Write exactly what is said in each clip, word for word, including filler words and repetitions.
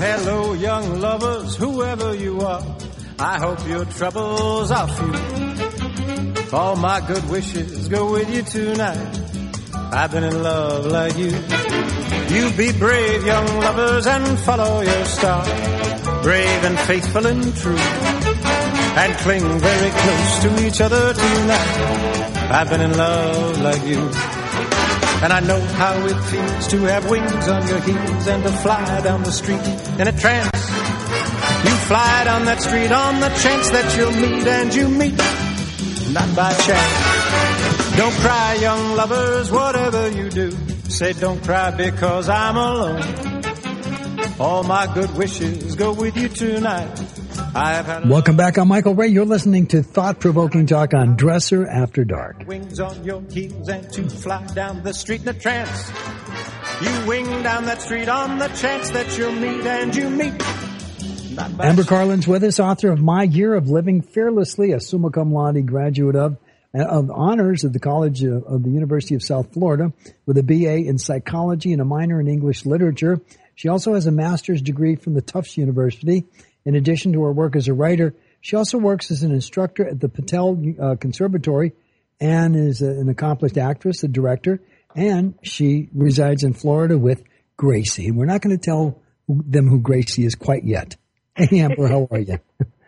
Hello, young lovers, whoever you are, I hope your troubles are few. All my good wishes go with you tonight. I've been in love like you. You be brave, young lovers, and follow your star. Brave and faithful and true. And cling very close to each other tonight. I've been in love like you. And I know how it feels to have wings on your heels and to fly down the street in a trance. You fly down that street on the chance that you'll meet, and you meet not by chance. Don't cry, young lovers, whatever you do. Say don't cry because I'm alone. All my good wishes go with you tonight. I have had Welcome back. I'm Michael Ray. You're listening to thought-provoking talk on Dresser After Dark. Wings on your heels and to fly down the street in a trance. You wing down that street on the chance that you'll meet, and you meet. Amber Carlin's with us, author of My Year of Living Fearlessly, a summa cum laude graduate of of honors at the College of, of the University of South Florida with a B A in psychology and a minor in English literature. She also has a master's degree from the Tufts University. In addition to her work as a writer, she also works as an instructor at the Patel uh, Conservatory and is a, an accomplished actress, a director, and she resides in Florida with Gracie. We're not going to tell them who Gracie is quite yet. Hey, Amber, how are you?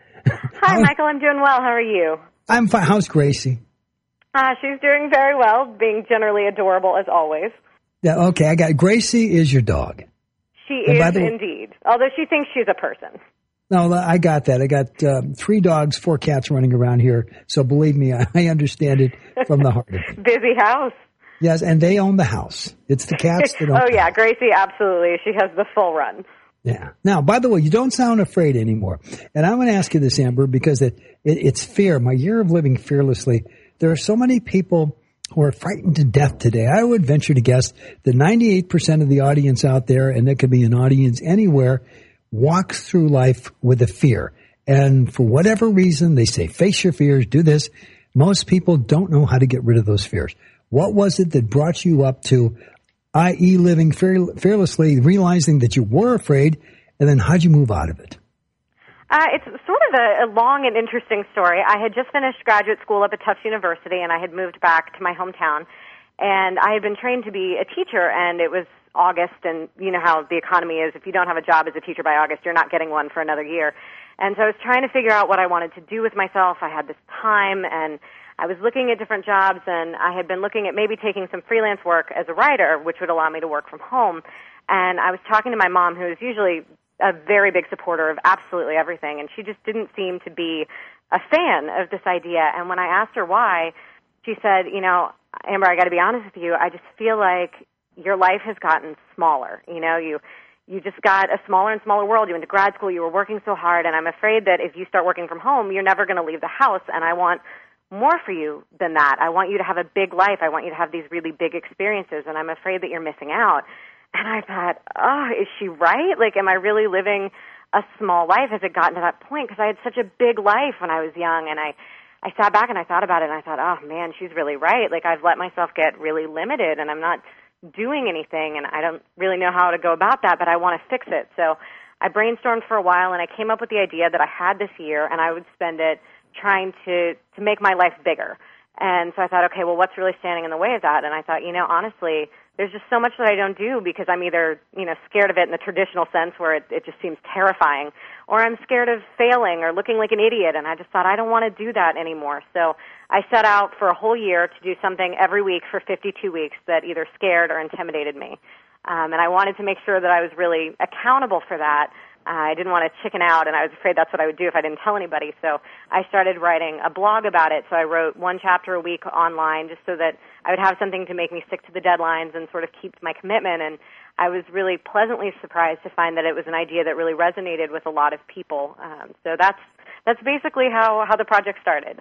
Hi, Michael. I'm doing well. How are you? I'm fine. How's Gracie? Uh, she's doing very well, being generally adorable as always. Yeah, okay, I got Gracie is your dog. She And by is the way- indeed, although she thinks she's a person. No, I got that. I got um, three dogs, four cats running around here. So believe me, I, I understand it from the heart of it. Busy house. Yes, and they own the house. It's the cats that own Oh, the yeah, house. Gracie, absolutely. She has the full run. Yeah. Now, by the way, you don't sound afraid anymore. And I'm going to ask you this, Amber, because it, it it's fear. My year of living fearlessly. There are so many people who are frightened to death today. I would venture to guess that ninety-eight percent of the audience out there, and it could be an audience anywhere, walks through life with a fear. And for whatever reason, they say, face your fears, do this. Most people don't know how to get rid of those fears. What was it that brought you up to, that is living fear, fearlessly, realizing that you were afraid, and then how'd you move out of it? Uh, it's sort of a, a long and interesting story. I had just finished graduate school up at Tufts University, and I had moved back to my hometown. And I had been trained to be a teacher, and it was August, and you know how the economy is. If you don't have a job as a teacher by August, you're not getting one for another year. And so I was trying to figure out what I wanted to do with myself. I had this time, and I was looking at different jobs, and I had been looking at maybe taking some freelance work as a writer, which would allow me to work from home. And I was talking to my mom, who is usually a very big supporter of absolutely everything, and she just didn't seem to be a fan of this idea. And when I asked her why, she said, you know, Amber, I got to be honest with you, I just feel like your life has gotten smaller. You know, you you just got a smaller and smaller world. You went to grad school, you were working so hard, and I'm afraid that if you start working from home, you're never going to leave the house, and I want more for you than that. I want you to have a big life. I want you to have these really big experiences, and I'm afraid that you're missing out. And I thought, oh, is she right? Like, am I really living a small life? Has it gotten to that point? Because I had such a big life when I was young, and I, I sat back and I thought about it, and I thought, oh, man, she's really right. Like, I've let myself get really limited, and I'm not doing anything, and I don't really know how to go about that, but I want to fix it. So I brainstormed for a while, and I came up with the idea that I had this year, and I would spend it trying to, to make my life bigger. And so I thought, okay, well, what's really standing in the way of that? And I thought, you know, honestly, there's just so much that I don't do because I'm either, you know, scared of it in the traditional sense where it, it just seems terrifying, or I'm scared of failing or looking like an idiot, and I just thought I don't want to do that anymore. So I set out for a whole year to do something every week for fifty-two weeks that either scared or intimidated me. Um, and I wanted to make sure that I was really accountable for that. Uh, I didn't want to chicken out, and I was afraid that's what I would do if I didn't tell anybody. So I started writing a blog about it. So I wrote one chapter a week online just so that I would have something to make me stick to the deadlines and sort of keep my commitment. And I was really pleasantly surprised to find that it was an idea that really resonated with a lot of people. Um, so that's that's basically how, how the project started.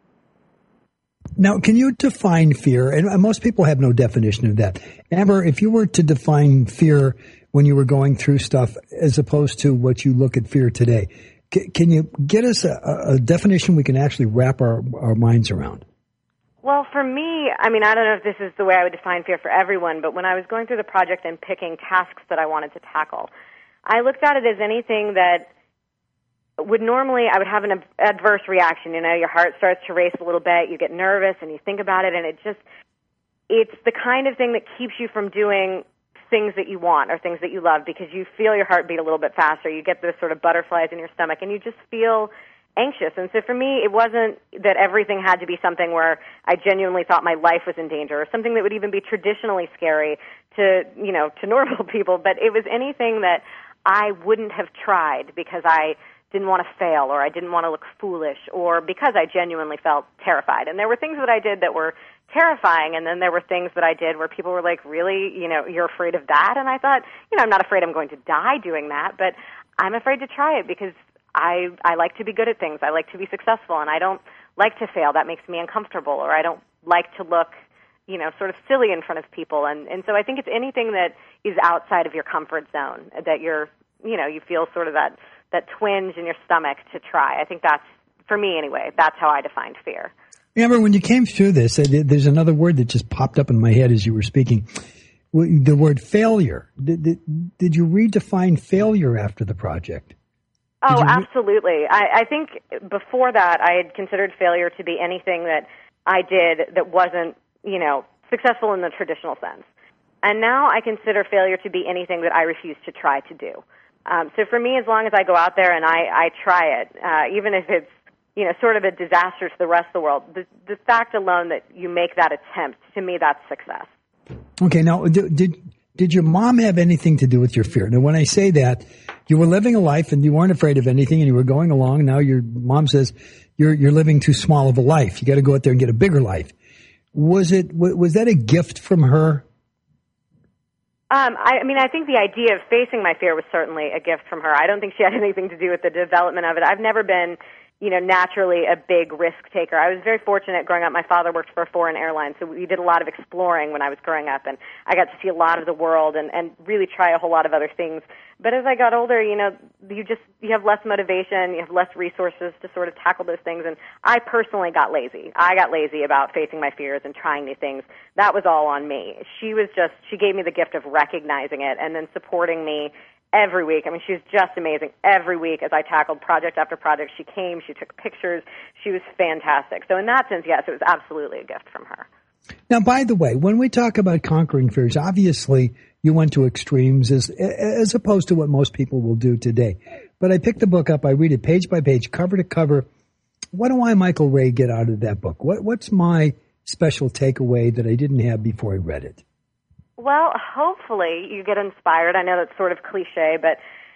Now, can you define fear? And most people have no definition of that. Amber, if you were to define fear when you were going through stuff as opposed to what you look at fear today, c- can you get us a, a definition we can actually wrap our, our minds around? Well, for me, I mean, I don't know if this is the way I would define fear for everyone, but when I was going through the project and picking tasks that I wanted to tackle, I looked at it as anything that would normally, I would have an adverse reaction. You know, your heart starts to race a little bit, you get nervous, and you think about it, and it just, it's the kind of thing that keeps you from doing things that you want or things that you love, because you feel your heart beat a little bit faster. You get those sort of butterflies in your stomach, and you just feel anxious. And so for me, it wasn't that everything had to be something where I genuinely thought my life was in danger, or something that would even be traditionally scary to, you know, to normal people, but it was anything that I wouldn't have tried because I didn't want to fail, or I didn't want to look foolish, or because I genuinely felt terrified. And there were things that I did that were terrifying, and then there were things that I did where people were like, really, you know, you're afraid of that? And I thought, you know, I'm not afraid I'm going to die doing that, but I'm afraid to try it because I I like to be good at things. I like to be successful, and I don't like to fail. That makes me uncomfortable, or I don't like to look, you know, sort of silly in front of people. And, and so I think it's anything that is outside of your comfort zone, that you're, you know, you feel sort of that, that twinge in your stomach to try. I think that's, for me anyway, that's how I defined fear. Amber, when you came through this, there's another word that just popped up in my head as you were speaking. The word failure. Did, did, did you redefine failure after the project? Oh, re- absolutely. I, I think before that, I had considered failure to be anything that I did that wasn't, you know, successful in the traditional sense. And now I consider failure to be anything that I refuse to try to do. Um, so for me, as long as I go out there and I, I try it, uh, even if it's, you know, sort of a disaster to the rest of the world, the, the fact alone that you make that attempt, to me, that's success. Okay, now, did did your mom have anything to do with your fear? Now, when I say that, you were living a life and you weren't afraid of anything and you were going along. Now your mom says you're you're living too small of a life. You got to go out there and get a bigger life. Was it was that a gift from her? Um, I, I mean, I think the idea of facing my fear was certainly a gift from her. I don't think she had anything to do with the development of it. I've never been, you know, naturally a big risk taker. I was very fortunate growing up. My father worked for a foreign airline, so we did a lot of exploring when I was growing up, and I got to see a lot of the world and, and really try a whole lot of other things. But as I got older, you know, you just, you have less motivation, you have less resources to sort of tackle those things, and I personally got lazy. I got lazy about facing my fears and trying new things. That was all on me. She was just, she gave me the gift of recognizing it and then supporting me every week. I mean, she was just amazing. Every week as I tackled project after project, she came, she took pictures. She was fantastic. So in that sense, yes, it was absolutely a gift from her. Now, by the way, when we talk about conquering fears, obviously you went to extremes as as opposed to what most people will do today. But I picked the book up, I read it page by page, cover to cover. What do I, Michael Ray, get out of that book? What What's my special takeaway that I didn't have before I read it? Well, hopefully you get inspired. I know that's sort of cliche, but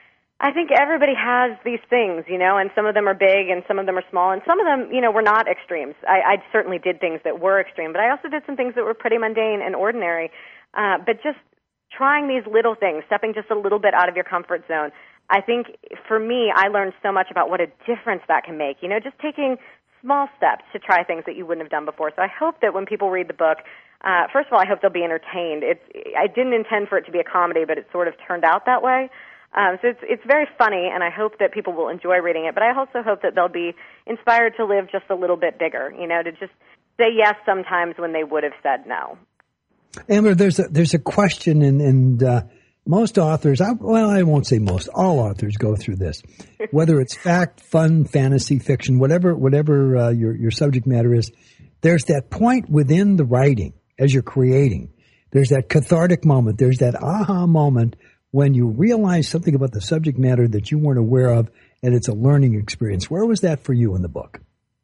I think everybody has these things, you know, and some of them are big and some of them are small, and some of them, you know, were not extremes. I, I certainly did things that were extreme, but I also did some things that were pretty mundane and ordinary. Uh, but just trying these little things, stepping just a little bit out of your comfort zone, I think for me, I learned so much about what a difference that can make, you know, just taking small steps to try things that you wouldn't have done before. So I hope that when people read the book, uh, first of all, I hope they'll be entertained. It's, I didn't intend for it to be a comedy, but it sort of turned out that way. Um, so it's it's very funny, and I hope that people will enjoy reading it. But I also hope that they'll be inspired to live just a little bit bigger, you know, to just say yes sometimes when they would have said no. Amber, there's a, there's a question, and, and uh, most authors, I, well, I won't say most, all authors go through this, whether it's fact, fun, fantasy, fiction, whatever whatever uh, your your subject matter is. There's that point within the writing as you're creating. There's that cathartic moment. There's that aha moment when you realize something about the subject matter that you weren't aware of, and it's a learning experience. Where was that for you in the book?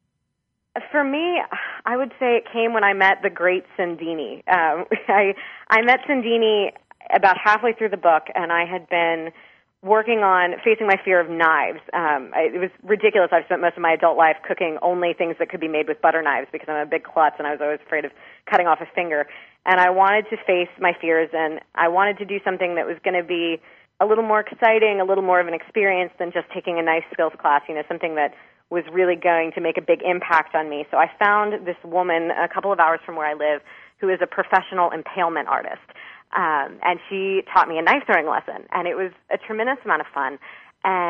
For me, I would say it came when I met the great Sandini. Um, I, I met Sandini about halfway through the book, and I had been working on facing my fear of knives. Um, I, it was ridiculous. I've spent most of my adult life cooking only things that could be made with butter knives because I'm a big klutz, and I was always afraid of cutting off a finger. And I wanted to face my fears, and I wanted to do something that was going to be a little more exciting, a little more of an experience than just taking a nice skills class, you know, something that was really going to make a big impact on me. So I found this woman a couple of hours from where I live who is a professional impalement artist. Um, and she taught me a knife throwing lesson, and it was a tremendous amount of fun. And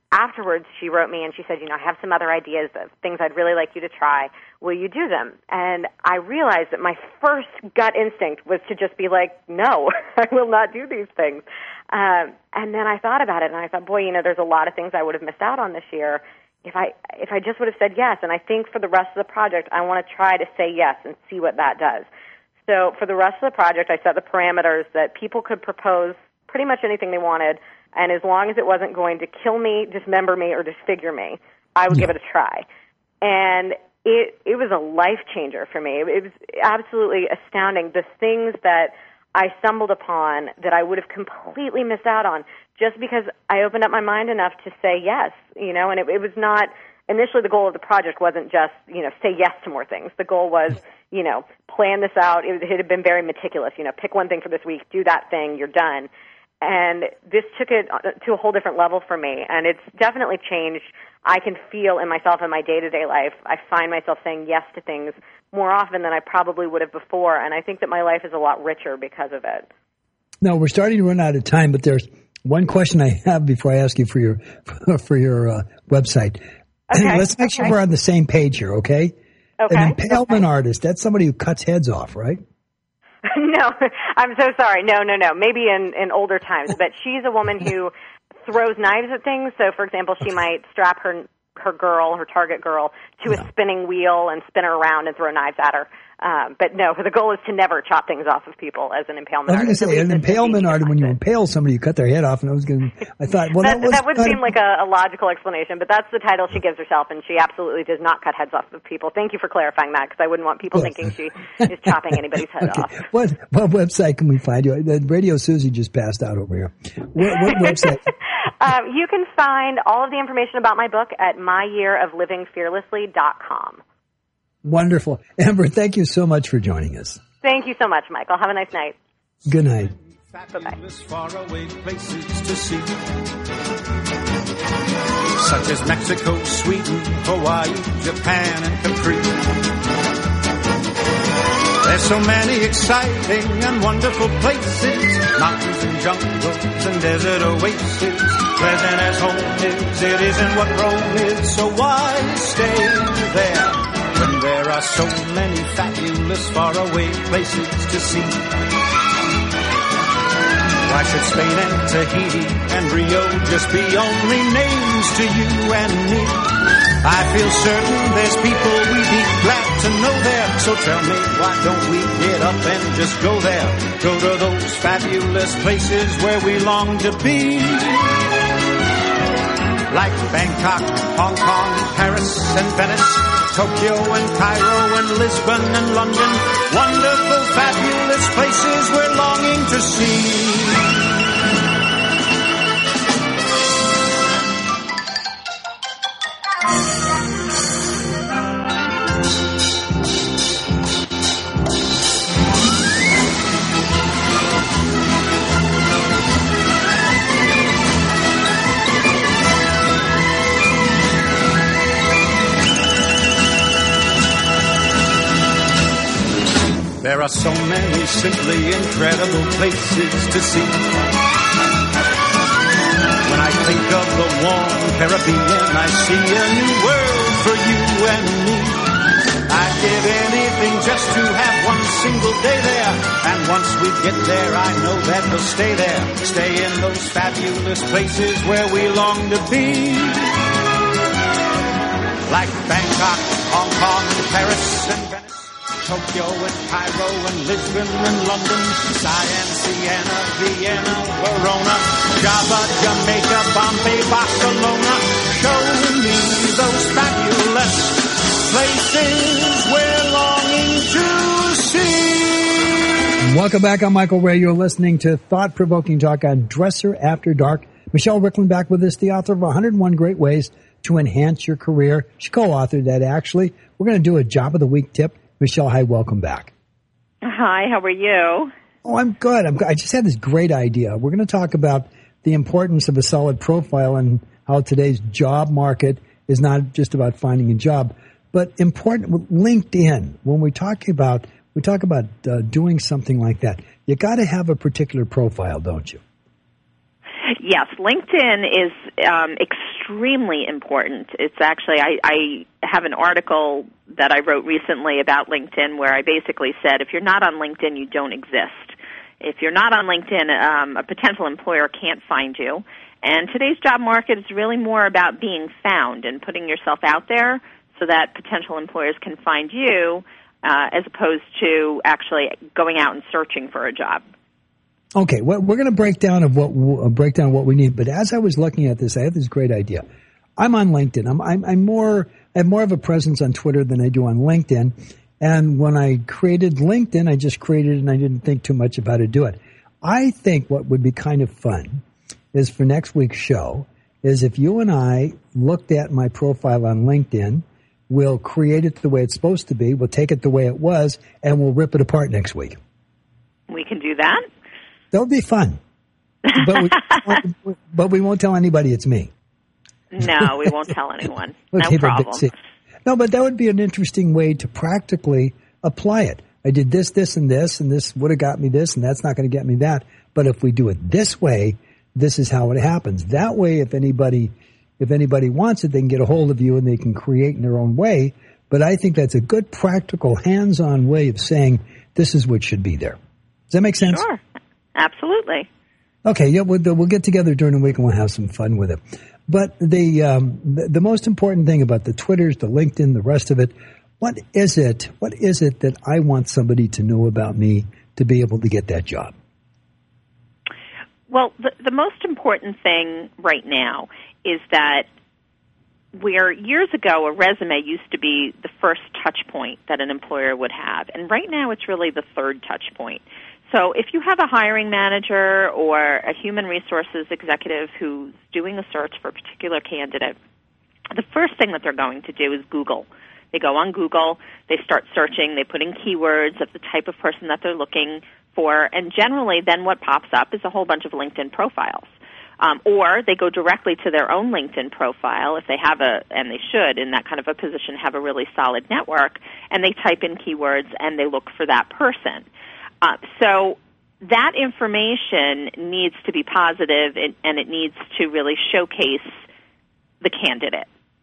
afterwards, she wrote me and she said, you know, I have some other ideas of things I'd really like you to try. Will you do them? And I realized that my first gut instinct was to just be like, no, I will not do these things. Um, and then I thought about it, and I thought, boy, you know, there's a lot of things I would have missed out on this year if I if I just would have said yes. And I think for the rest of the project, I want to try to say yes and see what that does. So for the rest of the project, I set the parameters that people could propose pretty much anything they wanted, and as long as it wasn't going to kill me, dismember me, or disfigure me, I would give it a try. And it it was a life changer for me. It was absolutely astounding. The things that I stumbled upon that I would have completely missed out on just because I opened up my mind enough to say yes, you know, and it, it was not, initially the goal of the project wasn't just, you know, say yes to more things. The goal was, you know, plan this out. It, it had been very meticulous, you know, pick one thing for this week, do that thing, you're done. And this took it to a whole different level for me, and it's definitely changed. I can feel in myself in my day-to-day life, I find myself saying yes to things more often than I probably would have before, and I think that my life is a lot richer because of it. Now, we're starting to run out of time, but there's one question I have before I ask you for your for your uh, website. Okay. Let's make sure okay. we're on the same page here, okay? Okay. An impalement okay. artist, that's somebody who cuts heads off, right? No, I'm so sorry. No, no, no. Maybe in, in older times, but she's a woman who throws knives at things. So, for example, she might strap her her girl, her target girl, to yeah. a spinning wheel and spin her around and throw knives at her. Um, but no, the goal is to never chop things off of people as an impalement I was artist. going to say, an impalement artist, when you impale somebody, you cut their head off, and I was going to, I thought, well, that, that, was that would kind seem of, like a, a logical explanation, but that's the title she gives herself, and she absolutely does not cut heads off of people. Thank you for clarifying that, because I wouldn't want people yes. thinking she is chopping anybody's head okay. off. What, what website can we find you? The Radio Susie just passed out over here. What, what website? um, you can find all of the information about my book at my year of living fearlessly dot com. Wonderful. Amber, thank you so much for joining us. Thank you so much, Michael. Have a nice night. Good night. Fabulous faraway places to see, such as Mexico, Sweden, Hawaii, Japan, and Capri. There's so many exciting and wonderful places, mountains and jungles and desert oases. Pleasant as home is, it isn't what Rome is, so why stay there when there are so many fabulous faraway places to see? Why should Spain and Tahiti and Rio just be only names to you and me? I feel certain there's people we'd be glad to know there. So tell me, why don't we get up and just go there? Go to those fabulous places where we long to be. Like Bangkok, Hong Kong, Paris and Venice, Tokyo and Cairo and Lisbon and London. Wonderful, fabulous places we're longing to see. There are so many simply incredible places to see. When I think of the warm Caribbean, I see a new world for you and me. I'd give anything just to have one single day there. And once we get there, I know that we'll stay there. Stay in those fabulous places where we long to be. Like Bangkok, Hong Kong, Paris and Venice, Tokyo and Cairo and Lisbon and London, Siam, Siena, Vienna, Verona, Java, Jamaica, Bombay, Barcelona. Show me those fabulous places we're longing to see. Welcome back. I'm Michael Ray. You're listening to Thought-Provoking Talk on Dresser After Dark. Michelle Ricklin back with us, the author of one hundred one Great Ways to Enhance Your Career. She co-authored that, actually. We're going to do a Job of the Week tip. Michelle, hi, welcome back. Hi, how are you? Oh, I'm good. I'm good. I just had this great idea. We're going to talk about the importance of a solid profile and how today's job market is not just about finding a job, but important. LinkedIn, when we're talking about, we talk about uh, doing something like that, you got to have a particular profile, don't you? Yes, LinkedIn is um, extremely extremely important. It's actually, I, I have an article that I wrote recently about LinkedIn where I basically said, if you're not on LinkedIn, you don't exist. If you're not on LinkedIn, um, a potential employer can't find you. And today's job market is really more about being found and putting yourself out there so that potential employers can find you, uh, as opposed to actually going out and searching for a job. Okay, well, we're going to break down of what uh, break down what we need. But as I was looking at this, I have this great idea. I'm on LinkedIn. I'm, I'm, I'm more I have more of a presence on Twitter than I do on LinkedIn. And when I created LinkedIn, I just created it and I didn't think too much about how to do it. I think what would be kind of fun is for next week's show is if you and I looked at my profile on LinkedIn, we'll create it the way it's supposed to be, we'll take it the way it was, and we'll rip it apart next week. We can do that. That would be fun. But we, but we won't tell anybody it's me. No, we won't tell anyone. We'll no problem. No, but that would be an interesting way to practically apply it. I did this, this, and this, and this would have got me this, and that's not going to get me that. But if we do it this way, this is how it happens. That way, if anybody, if anybody wants it, they can get a hold of you and they can create in their own way. But I think that's a good, practical, hands-on way of saying this is what should be there. Does that make sense? Sure. Absolutely. Okay, yeah, we'll, we'll get together during the week and we'll have some fun with it. But the, um, the the most important thing about the Twitters, the LinkedIn, the rest of it, what is it? What is it that I want somebody to know about me to be able to get that job? Well, the, the most important thing right now is that where years ago a resume used to be the first touch point that an employer would have, and right now it's really the third touch point. So if you have a hiring manager or a human resources executive who's doing a search for a particular candidate, the first thing that they're going to do is Google. They go on Google, they start searching, they put in keywords of the type of person that they're looking for, and generally then what pops up is a whole bunch of LinkedIn profiles. Um, or they go directly to their own LinkedIn profile if they have a, and they should in that kind of a position, have a really solid network, and they type in keywords and they look for that person. Uh, so that information needs to be positive and, and it needs to really showcase the candidate.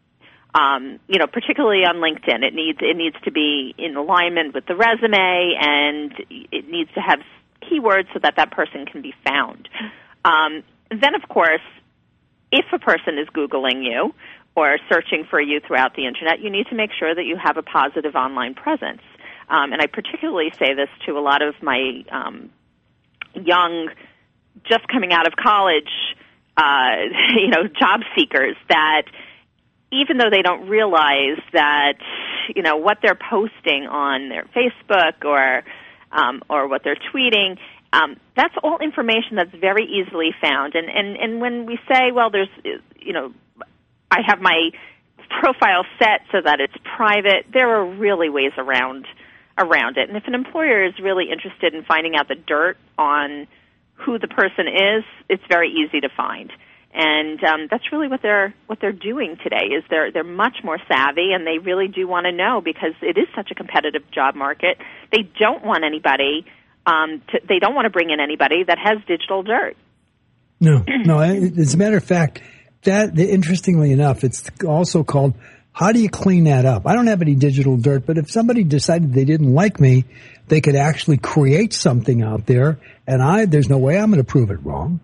Um, you know, particularly on LinkedIn, it needs it needs to be in alignment with the resume, and it needs to have keywords so that that person can be found. Um, then, of course, if a person is Googling you or searching for you throughout the Internet, you need to make sure that you have a positive online presence. Um, and I particularly say this to a lot of my um, young, just coming out of college, uh, you know, job seekers, that even though they don't realize that, you know, what they're posting on their Facebook or um, or what they're tweeting, um, that's all information that's very easily found. And, and, and when we say, well, there's, you know, I have my profile set so that it's private, there are really ways around around it. And if an employer is really interested in finding out the dirt on who the person is, it's very easy to find. And um, that's really what they're what they're doing today. Is they're they're much more savvy, and they really do want to know because it is such a competitive job market. They don't want anybody. Um, to, they don't want to bring in anybody that has digital dirt. No, no. As a matter of fact, that interestingly enough, it's also called, how do you clean that up? I don't have any digital dirt, but if somebody decided they didn't like me, they could actually create something out there, and I there's no way I'm going to prove it wrong.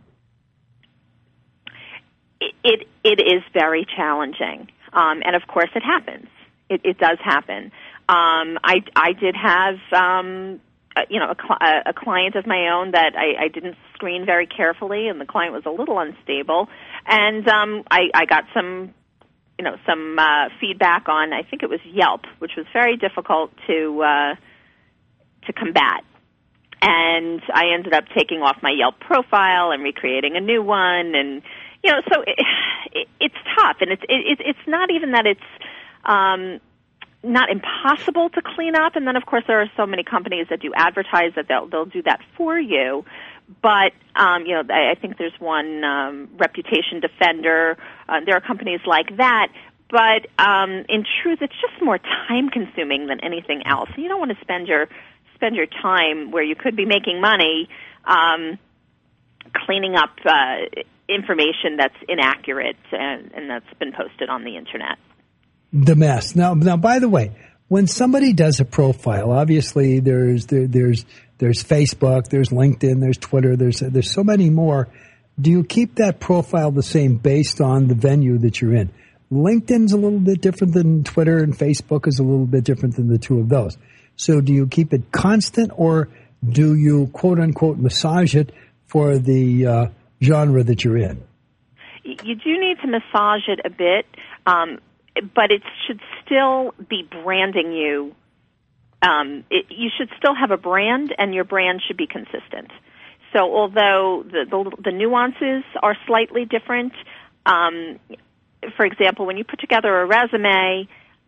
It it is very challenging, um, and of course it happens. It, it does happen. Um, I I did have um, a, you know a, cl- a client of my own that I, I didn't screen very carefully, and the client was a little unstable, and um, I, I got some you know some uh, feedback on, I think it was Yelp, which was very difficult to uh, to combat. And I ended up taking off my Yelp profile and recreating a new one, and you know, so it, it, it's tough, and it's it, it's not even that it's um, not impossible to clean up. And then, of course, there are so many companies that do advertise that they'll they'll do that for you. But um, you know, I, I think there's one um, Reputation Defender. Uh, there are companies like that. But um, in truth, it's just more time consuming than anything else. You don't want to spend your spend your time where you could be making money um, cleaning up. Uh, information that's inaccurate and, and that's been posted on the internet. The mess. Now, now, by the way, when somebody does a profile, obviously there's there, there's there's Facebook, there's LinkedIn, there's Twitter, there's there's so many more. Do you keep that profile the same based on the venue that you're in? LinkedIn's a little bit different than Twitter, and Facebook is a little bit different than the two of those. So do you keep it constant, or do you quote unquote massage it for the uh, genre that you're in? You do need to massage it a bit, um, but it should still be branding you. Um, it, you should still have a brand, and your brand should be consistent. So although the, the, the nuances are slightly different, um, for example, when you put together a resume,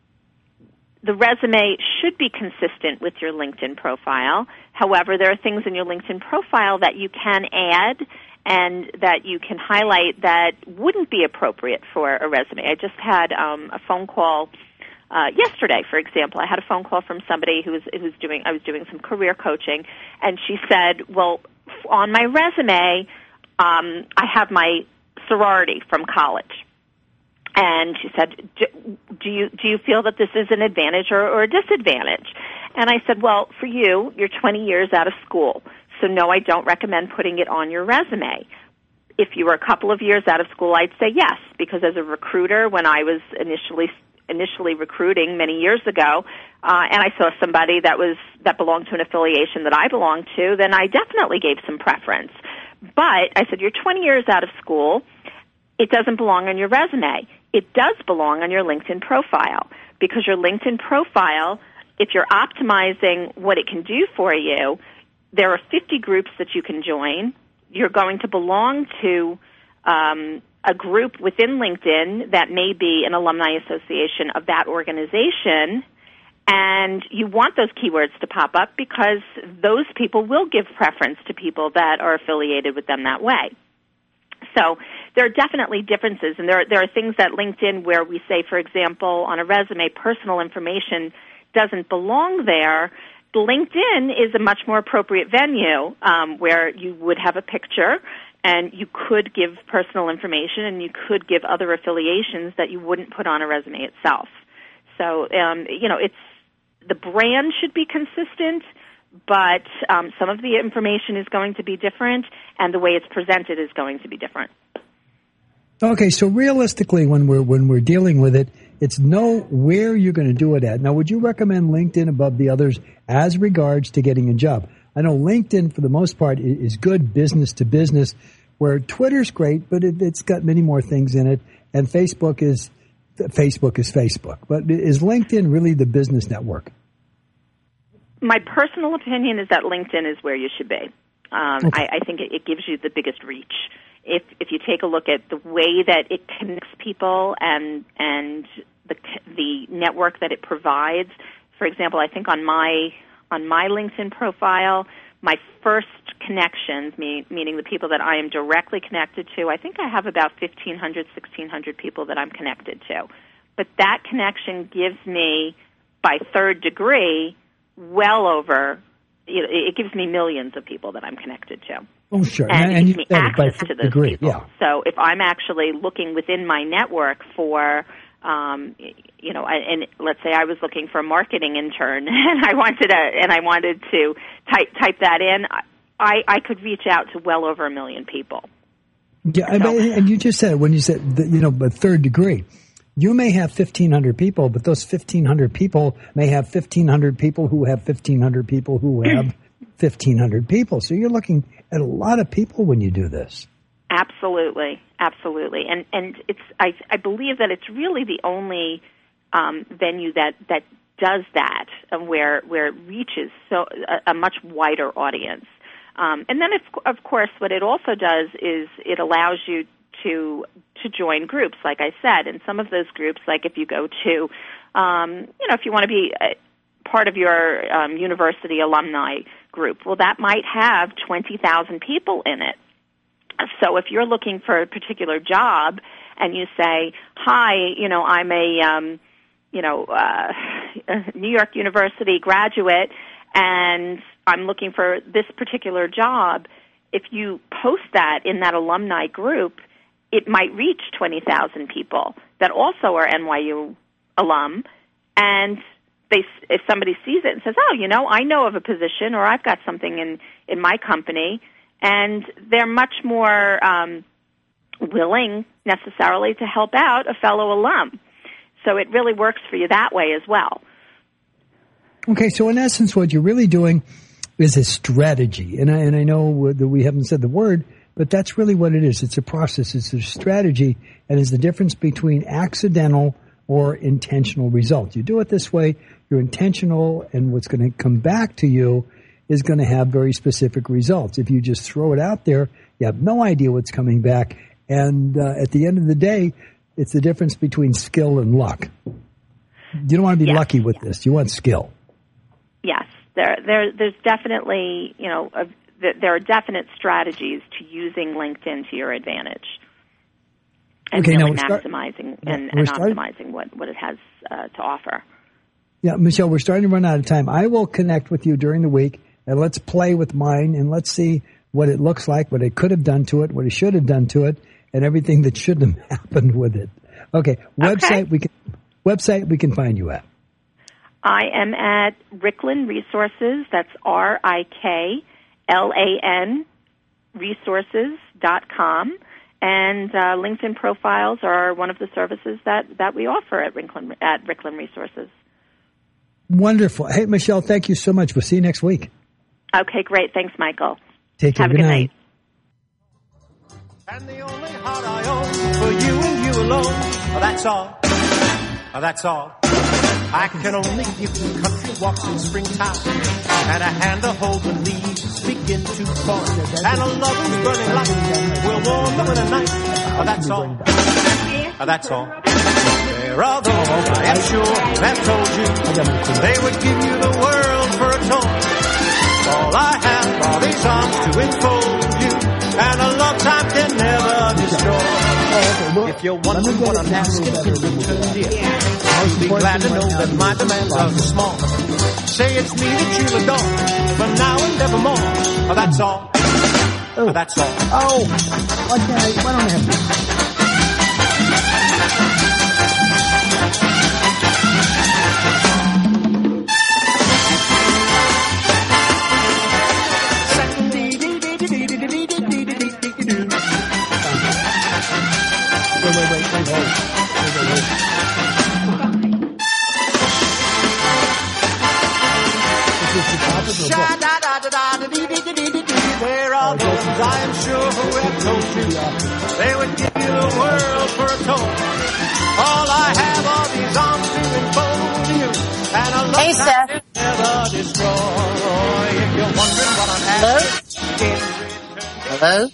the resume should be consistent with your LinkedIn profile. However, there are things in your LinkedIn profile that you can add and that you can highlight that wouldn't be appropriate for a resume. I just had um, a phone call uh, yesterday, for example. I had a phone call from somebody who was, who was doing, I was doing some career coaching, and she said, well, on my resume, um, I have my sorority from college. And she said, do you do you feel that this is an advantage or, or a disadvantage? And I said, well, for you, you're twenty years out of school. So, no, I don't recommend putting it on your resume. If you were a couple of years out of school, I'd say yes, because as a recruiter, when I was initially initially recruiting many years ago, uh, and I saw somebody that was that belonged to an affiliation that I belonged to, then I definitely gave some preference. But I said, you're twenty years out of school. It doesn't belong on your resume. It does belong on your LinkedIn profile, because your LinkedIn profile, if you're optimizing what it can do for you, there are fifty groups that you can join. You're going to belong to um, a group within LinkedIn that may be an alumni association of that organization, and you want those keywords to pop up because those people will give preference to people that are affiliated with them that way. So there are definitely differences, and there are, there are things at LinkedIn where we say, for example, on a resume, personal information doesn't belong there. LinkedIn is a much more appropriate venue um, where you would have a picture, and you could give personal information, and you could give other affiliations that you wouldn't put on a resume itself. So, um, you know, it's the brand should be consistent, but um, some of the information is going to be different, and the way it's presented is going to be different. Okay, so realistically, when we're when we're dealing with it, it's know where you're going to do it at. Now, would you recommend LinkedIn above the others as regards to getting a job? I know LinkedIn, for the most part, is good business to business, where Twitter's great, but it, it's got many more things in it, and Facebook is Facebook is Facebook. But is LinkedIn really the business network? My personal opinion is that LinkedIn is where you should be. Um, okay. I, I think it, it gives you the biggest reach. If if you take a look at the way that it connects people and and the the network that it provides, for example, I think on my on my LinkedIn profile, my first connections, me, meaning the people that I am directly connected to, I think I have about fifteen hundred, sixteen hundred people that I'm connected to. But that connection gives me, by third degree, well over, you know, it gives me millions of people that I'm connected to. Oh, sure. And, and, it and gives you me access to those degree. people. Yeah. So if I'm actually looking within my network for, um, you know, and let's say I was looking for a marketing intern, and I wanted to, and I wanted to type type that in, I, I could reach out to well over a million people. Yeah, so, and you just said when you said the, you know, but third degree. You may have fifteen hundred people, but those fifteen hundred people may have fifteen hundred people who have fifteen hundred people who have fifteen hundred people. So you're looking at a lot of people when you do this. Absolutely, absolutely. And and it's I, I believe that it's really the only um, venue that, that does that, um, where where it reaches so a, a much wider audience. Um, and then, if, of course, what it also does is it allows you to to join groups, like I said, and some of those groups, like if you go to, um, you know, if you want to be a part of your um, university alumni group, well, that might have twenty thousand people in it. So if you're looking for a particular job and you say, hi, you know, I'm a, um, you know, uh, a New York University graduate, and I'm looking for this particular job, if you post that in that alumni group, it might reach twenty thousand people that also are N Y U alum, and they, if somebody sees it and says, oh, you know, I know of a position, or I've got something in, in my company, and they're much more um, willing necessarily to help out a fellow alum. So it really works for you that way as well. Okay, so in essence, what you're really doing is a strategy. And I, and I know that we haven't said the word, but that's really what it is. It's a process. It's a strategy, and it's the difference between accidental or intentional results. You do it this way, you're intentional, and what's going to come back to you is going to have very specific results. If you just throw it out there, you have no idea what's coming back. And uh, at the end of the day, it's the difference between skill and luck. You don't want to be yes, lucky with yes. this. You want skill. Yes, there, there, there's definitely, you know, a, there are definite strategies to using LinkedIn to your advantage, and okay, really now start, maximizing yeah, and, and starting, optimizing what, what it has uh, to offer. Yeah, Michelle, we're starting to run out of time. I will connect with you during the week, and let's play with mine, and let's see what it looks like, what it could have done to it, what it should have done to it, and everything that shouldn't have happened with it. Okay, website okay. we can website we can find you at. I am at Riklan Resources. That's R I K L A N resources dot com. And uh, LinkedIn profiles are one of the services that, that we offer at Riklan, at Riklan Resources. Wonderful. Hey, Michelle, thank you so much. We'll see you next week. Okay, great. Thanks, Michael. Take care. Have a good, good night. night. And the only heart I own for you and you alone, oh, that's all, oh, that's all. I can only give you country walks in springtime, and a hand to hold when leaves begin to fall, and a lover's burning light will warm the winter night. Oh, that's all. Oh, that's all. There are those I am sure have told you they would give you the world for a toy. All I have are these arms to enfold you, and a love time can never destroy. If you're wondering what I'm asking in return, dear, I'll be glad to know that my demands are small. Say it's me that you'll adore, from now and evermore. Oh, that's all. Oh, that's all. Oh, okay. Why don't I have this? Wait, wait, wait, wait, wait, wait, wait. Is this the top of the book? There are those I am sure who have told you they would give you the world for a toy. All I have are these arms to enfold you, and a love hey, that Seth. never destroy. If you're wondering what I'm Hello? asking, Hello?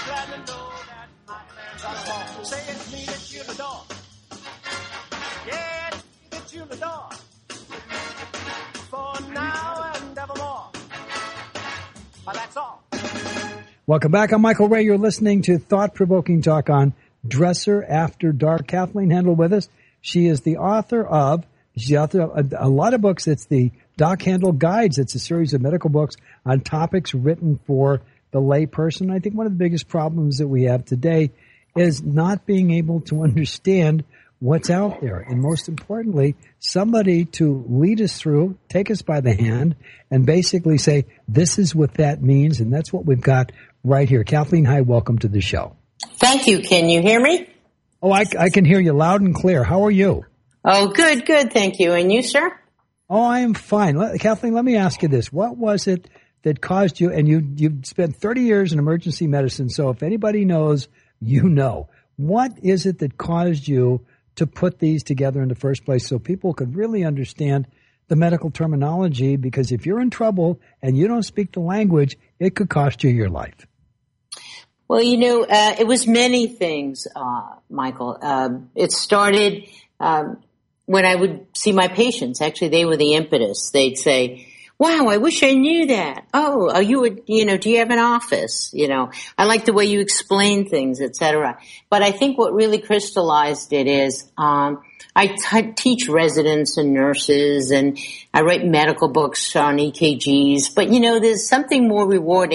Welcome back. I'm Michael Ray. You're listening to Thought-Provoking Talk on Dresser After Dark. Kathleen Hendel with us. She is the author of, she's the author of a, a lot of books. It's the Doc Hendel Guides. It's a series of medical books on topics written for the lay person. I think one of the biggest problems that we have today is not being able to understand what's out there. And most importantly, somebody to lead us through, take us by the hand, and basically say, this is what that means, and that's what we've got right here. Kathleen, hi, welcome to the show. Thank you. Can you hear me? Oh, I, I can hear you loud and clear. How are you? Oh, good, good. Thank you. And you, sir? Oh, I am fine. Let, Kathleen, let me ask you this. What was it that caused you, and you, you've spent thirty years in emergency medicine, so if anybody knows, you know. What is it that caused you to put these together in the first place so people could really understand the medical terminology? Because if you're in trouble and you don't speak the language, it could cost you your life. Well, you know, uh, it was many things, uh, Michael. Um, it started um, when I would see my patients. Actually, they were the impetus. They'd say, wow, I wish I knew that. Oh, are you, a, you know, do you have an office? You know, I like the way you explain things, et cetera. But I think what really crystallized it is, um, I t- teach residents and nurses, and I write medical books on E K Gs. But, you know, there's something more rewarding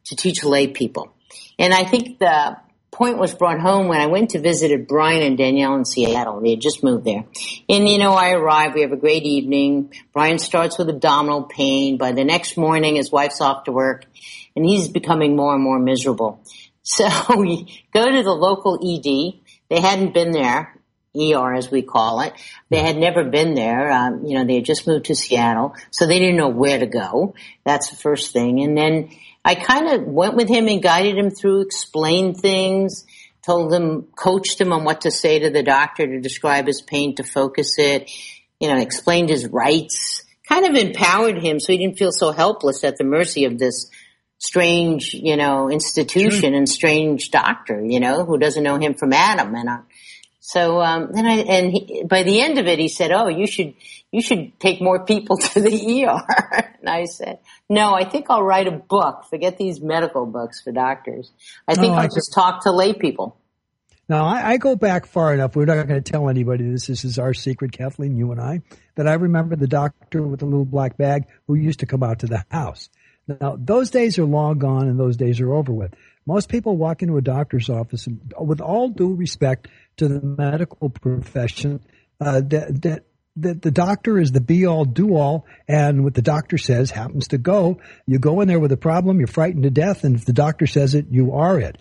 to teach lay people. And I think the point was brought home when I went to visit Brian and Danielle in Seattle. They had just moved there. And, you know, I arrived. We have a great evening. Brian starts with abdominal pain. By the next morning, his wife's off to work, and he's becoming more and more miserable. So we go to the local E D. They hadn't been there, E R as we call it. They had never been there. Um, you know, they had just moved to Seattle, so they didn't know where to go. That's the first thing. And then I kind of went with him and guided him through, explained things, told him, coached him on what to say to the doctor to describe his pain, to focus it, you know, explained his rights, kind of empowered him so he didn't feel so helpless at the mercy of this strange, you know, institution sure. and strange doctor, you know, who doesn't know him from Adam. And I, so, um, then I, and he, by the end of it, he said, oh, you should, you should take more people to the E R. And I said, no, I think I'll write a book. Forget these medical books for doctors. I think no, I'll I just talk to lay people. Now, I, I go back far enough. We're not going to tell anybody this. This is our secret, Kathleen, you and I, that I remember the doctor with the little black bag who used to come out to the house. Now, those days are long gone and those days are over with. Most people walk into a doctor's office, and with all due respect to the medical profession, uh, that, that, that the doctor is the be-all, do-all, and what the doctor says happens to go. You go in there with a problem, you're frightened to death, and if the doctor says it, you are it.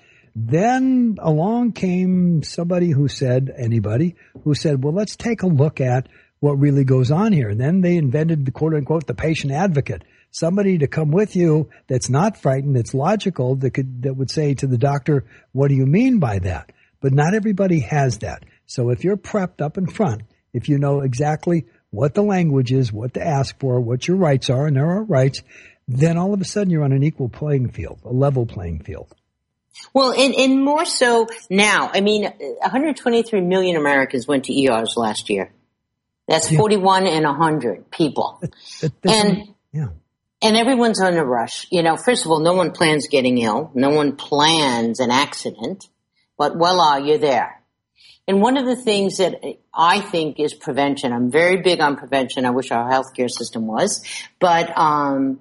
Then along came somebody who said, anybody, who said, well, let's take a look at what really goes on here. And then they invented the quote-unquote the patient advocate. Somebody to come with you that's not frightened, that's logical, that could, that would say to the doctor, what do you mean by that? But not everybody has that. So if you're prepped up in front, if you know exactly what the language is, what to ask for, what your rights are, and there are rights, then all of a sudden you're on an equal playing field, a level playing field. Well, and, and more so now. I mean, one hundred twenty-three million Americans went to E Rs last year. That's yeah. forty-one in one hundred people. That, that, and yeah. And everyone's on a rush. You know, first of all, no one plans getting ill. No one plans an accident. But voila, you're there. And one of the things that I think is prevention. I'm very big on prevention. I wish our healthcare system was. But um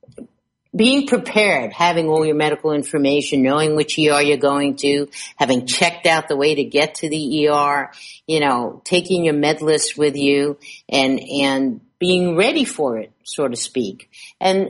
being prepared, having all your medical information, knowing which E R you're going to, having checked out the way to get to the E R, you know, taking your med list with you and, and being ready for it, so to speak. And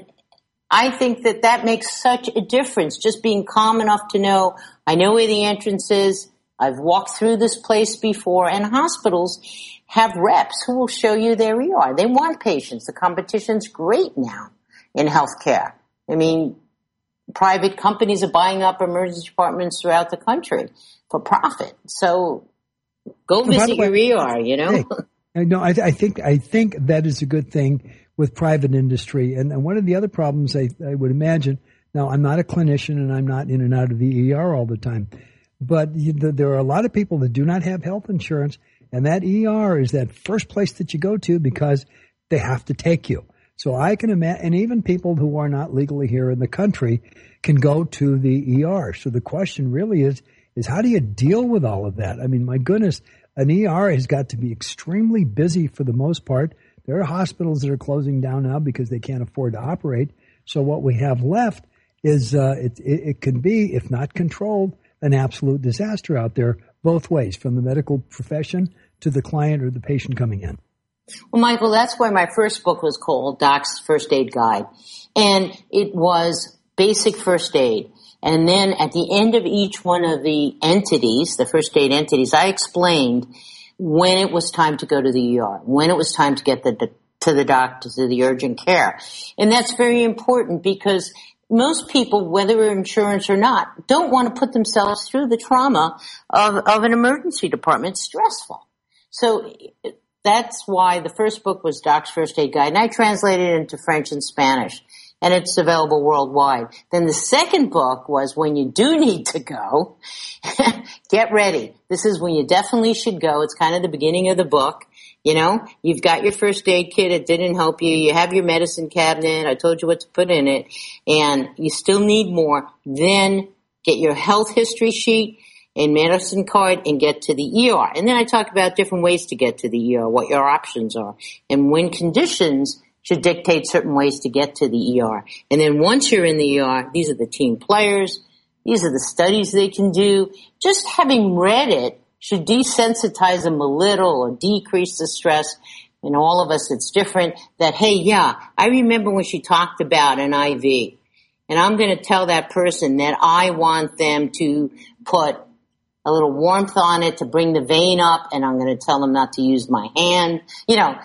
I think that that makes such a difference, just being calm enough to know, I know where the entrance is, I've walked through this place before, and hospitals have reps who will show you their E R. They want patients. The competition's great now in healthcare. I mean, private companies are buying up emergency departments throughout the country for profit. So go visit your E R, you know? Hey, no, I, I think I think that is a good thing with private industry. And, and one of the other problems I, I would imagine, now I'm not a clinician and I'm not in and out of the E R all the time, but you, the, there are a lot of people that do not have health insurance, and that E R is that first place that you go to because they have to take you. So I can imagine, and even people who are not legally here in the country can go to the E R. So the question really is, is how do you deal with all of that? I mean, my goodness, an E R has got to be extremely busy for the most part. There are hospitals that are closing down now because they can't afford to operate. So what we have left is, uh, it, it, it can be, if not controlled, an absolute disaster out there both ways, from the medical profession to the client or the patient coming in. Well, Michael, that's why my first book was called Doc's First Aid Guide. And it was basic first aid. And then at the end of each one of the entities, the first aid entities, I explained when it was time to go to the E R, when it was time to get the, to the doctor, to the urgent care. And that's very important because most people, whether insurance or not, don't want to put themselves through the trauma of, of an emergency department. It's stressful. So that's why the first book was Doc's First Aid Guide, and I translated it into French and Spanish, and it's available worldwide. Then the second book was When You Do Need to Go, Get Ready. This is when you definitely should go. It's kind of the beginning of the book. You know, you've got your first aid kit. It didn't help you. You have your medicine cabinet. I told you what to put in it, and you still need more. Then get your health history sheet and medicine card and get to the E R. And then I talk about different ways to get to the E R, what your options are, and when conditions should dictate certain ways to get to the E R. And then once you're in the E R, these are the team players. These are the studies they can do. Just having read it should desensitize them a little or decrease the stress. In all of us, it's different. That, hey, yeah, I remember when she talked about an I V. And I'm going to tell that person that I want them to put a little warmth on it to bring the vein up, and I'm going to tell them not to use my hand. You know,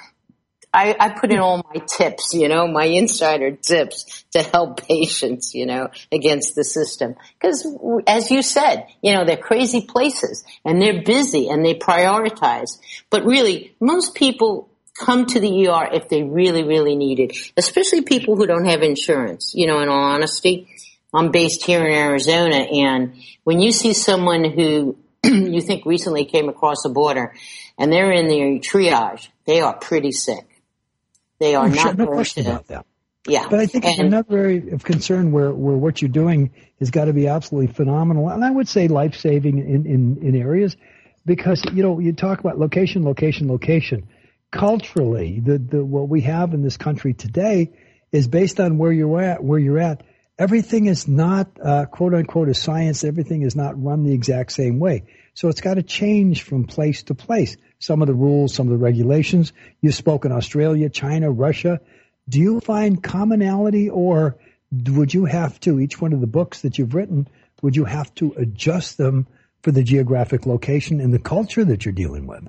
I, I put in all my tips, you know, my insider tips to help patients, you know, against the system. Because as you said, you know, they're crazy places and they're busy and they prioritize. But really, most people come to the E R if they really, really need it, especially people who don't have insurance. You know, in all honesty, I'm based here in Arizona, and when you see someone who you think recently came across the border and they're in the triage, they are pretty sick. They are I'm not sure, no going question to, about that. Yeah. But I think and, another area of concern where, where what you're doing has got to be absolutely phenomenal, and I would say life-saving in, in, in areas, because, you know, you talk about location, location, location. Culturally, the, the what we have in this country today is based on where you're at, where you're at. Everything is not, uh, quote unquote, a science. Everything is not run the exact same way. So it's got to change from place to place. Some of the rules, some of the regulations. You spoke in Australia, China, Russia. Do you find commonality, or would you have to, each one of the books that you've written, would you have to adjust them for the geographic location and the culture that you're dealing with?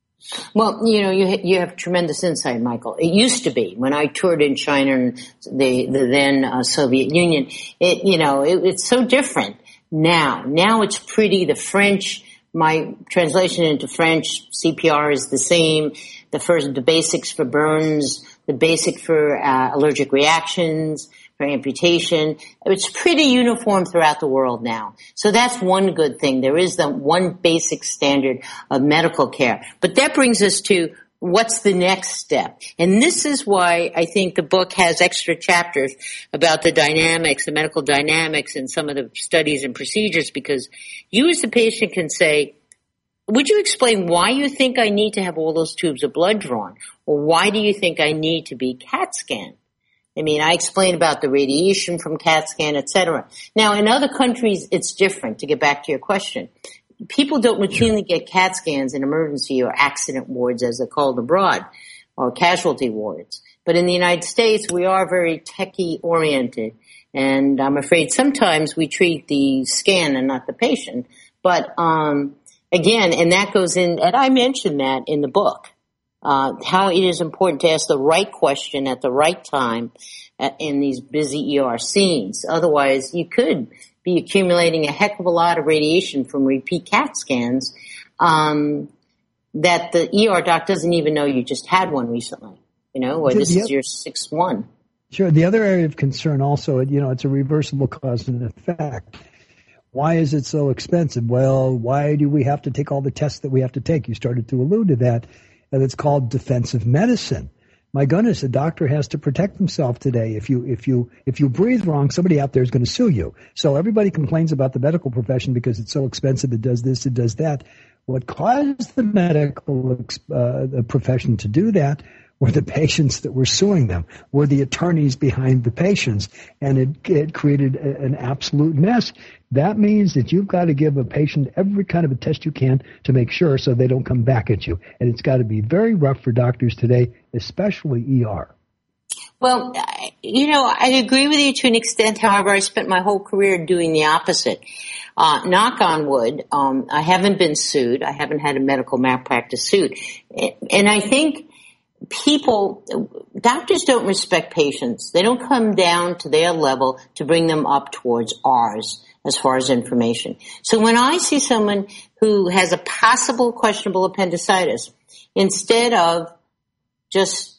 Well, you know, you you have tremendous insight, Michael. It used to be when I toured in China and the the then uh, Soviet Union. It you know it, it's so different now. Now it's pretty. The French, my translation into French, C P R is the same. The first, the basics for burns, the basic for uh, allergic reactions, for amputation. It's pretty uniform throughout the world now. So that's one good thing. There is the one basic standard of medical care. But that brings us to what's the next step? And this is why I think the book has extra chapters about the dynamics, the medical dynamics, and some of the studies and procedures, because you as the patient can say, would you explain why you think I need to have all those tubes of blood drawn? Or why do you think I need to be CAT scanned? I mean, I explained about the radiation from CAT scan, et cetera. Now, in other countries, it's different, to get back to your question. People don't routinely get CAT scans in emergency or accident wards, as they're called abroad, or casualty wards. But in the United States, we are very techie-oriented. And I'm afraid sometimes we treat the scan and not the patient. But um again, and that goes in, and I mentioned that in the book. Uh, how it is important to ask the right question at the right time at, in these busy E R scenes. Otherwise, you could be accumulating a heck of a lot of radiation from repeat CAT scans um, that the E R doc doesn't even know you just had one recently, you know, or this is your sixth one. Sure. The other area of concern also, you know, it's a reversible cause and effect. Why is it so expensive? Well, why do we have to take all the tests that we have to take? You started to allude to that. And it's called defensive medicine. My goodness, a doctor has to protect himself today. If you, if you, if you breathe wrong, somebody out there is going to sue you. So everybody complains about the medical profession because it's so expensive. It does this, it does that. What caused the medical uh, the profession to do that were the patients that were suing them, were the attorneys behind the patients, and it, it created a, an absolute mess. That means that you've got to give a patient every kind of a test you can to make sure so they don't come back at you. And it's got to be very rough for doctors today, especially E R. Well, you know, I agree with you to an extent. However, I spent my whole career doing the opposite. Uh, knock on wood, um, I haven't been sued. I haven't had a medical malpractice suit. And I think people, doctors don't respect patients. They don't come down to their level to bring them up towards ours as far as information. So when I see someone who has a possible questionable appendicitis, instead of just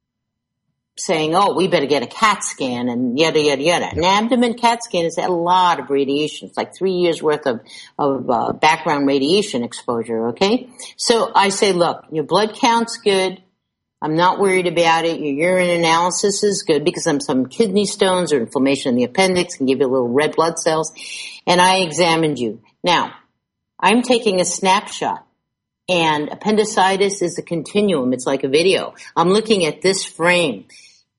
saying, oh, we better get a CAT scan and yada, yada, yada. An abdomen CAT scan is a lot of radiation. It's like three years worth of, of uh, background radiation exposure, okay? So I say, look, your blood count's good. I'm not worried about it. Your urine analysis is good because I'm some kidney stones or inflammation in the appendix can give you little red blood cells. And I examined you. Now, I'm taking a snapshot. And appendicitis is a continuum. It's like a video. I'm looking at this frame.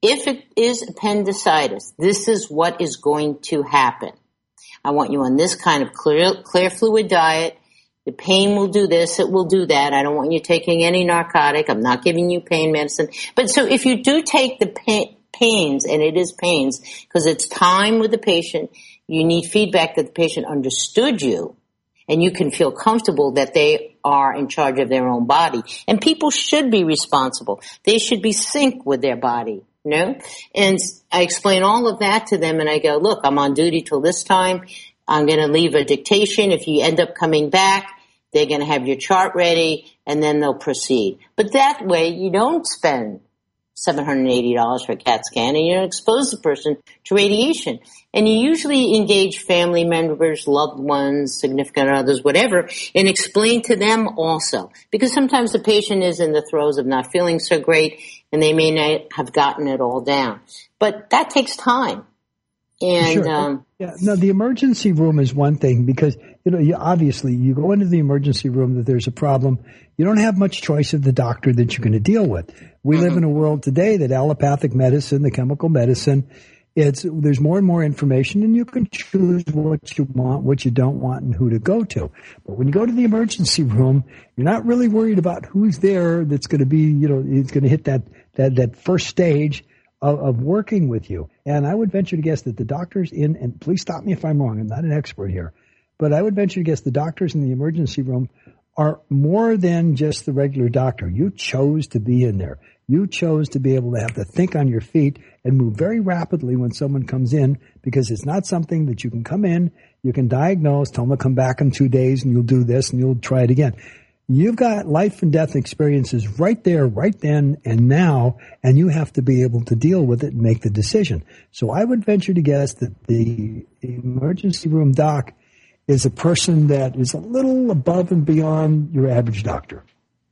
if it is appendicitis, this is what is going to happen. I want you on this kind of clear, clear fluid diet. The pain will do this, it will do that. I don't want you taking any narcotic. I'm not giving you pain medicine. But so if you do take the pain, pains, and it is pains, because it's time with the patient, you need feedback that the patient understood you, and you can feel comfortable that they are in charge of their own body. And people should be responsible. They should be sync with their body, you know? And I explain all of that to them, and I go, look, I'm on duty till this time. I'm going to leave a dictation. If you end up coming back, they're going to have your chart ready, and then they'll proceed. But that way, you don't spend seven hundred eighty dollars for a CAT scan, and you don't expose the person to radiation. And you usually engage family members, loved ones, significant others, whatever, and explain to them also. Because sometimes the patient is in the throes of not feeling so great, and they may not have gotten it all down. But that takes time. And, sure. um, yeah, no, the emergency room is one thing because, you know, you obviously you go into the emergency room that there's a problem. You don't have much choice of the doctor that you're going to deal with. We mm-hmm. live in a world today that allopathic medicine, the chemical medicine, it's, there's more and more information and you can choose what you want, what you don't want, and who to go to. But when you go to the emergency room, you're not really worried about who's there that's going to be, you know, it's going to hit that, that, that first stage Of, of working with you. And I would venture to guess that the doctors in, and please stop me if I'm wrong, I'm not an expert here, but I would venture to guess the doctors in the emergency room are more than just the regular doctor. You chose to be in there. You chose to be able to have to think on your feet and move very rapidly when someone comes in, because it's not something that you can come in, you can diagnose, tell them to come back in two days and you'll do this and you'll try it again. You've got life and death experiences right there, right then and now, and you have to be able to deal with it and make the decision. So I would venture to guess that the emergency room doc is a person that is a little above and beyond your average doctor.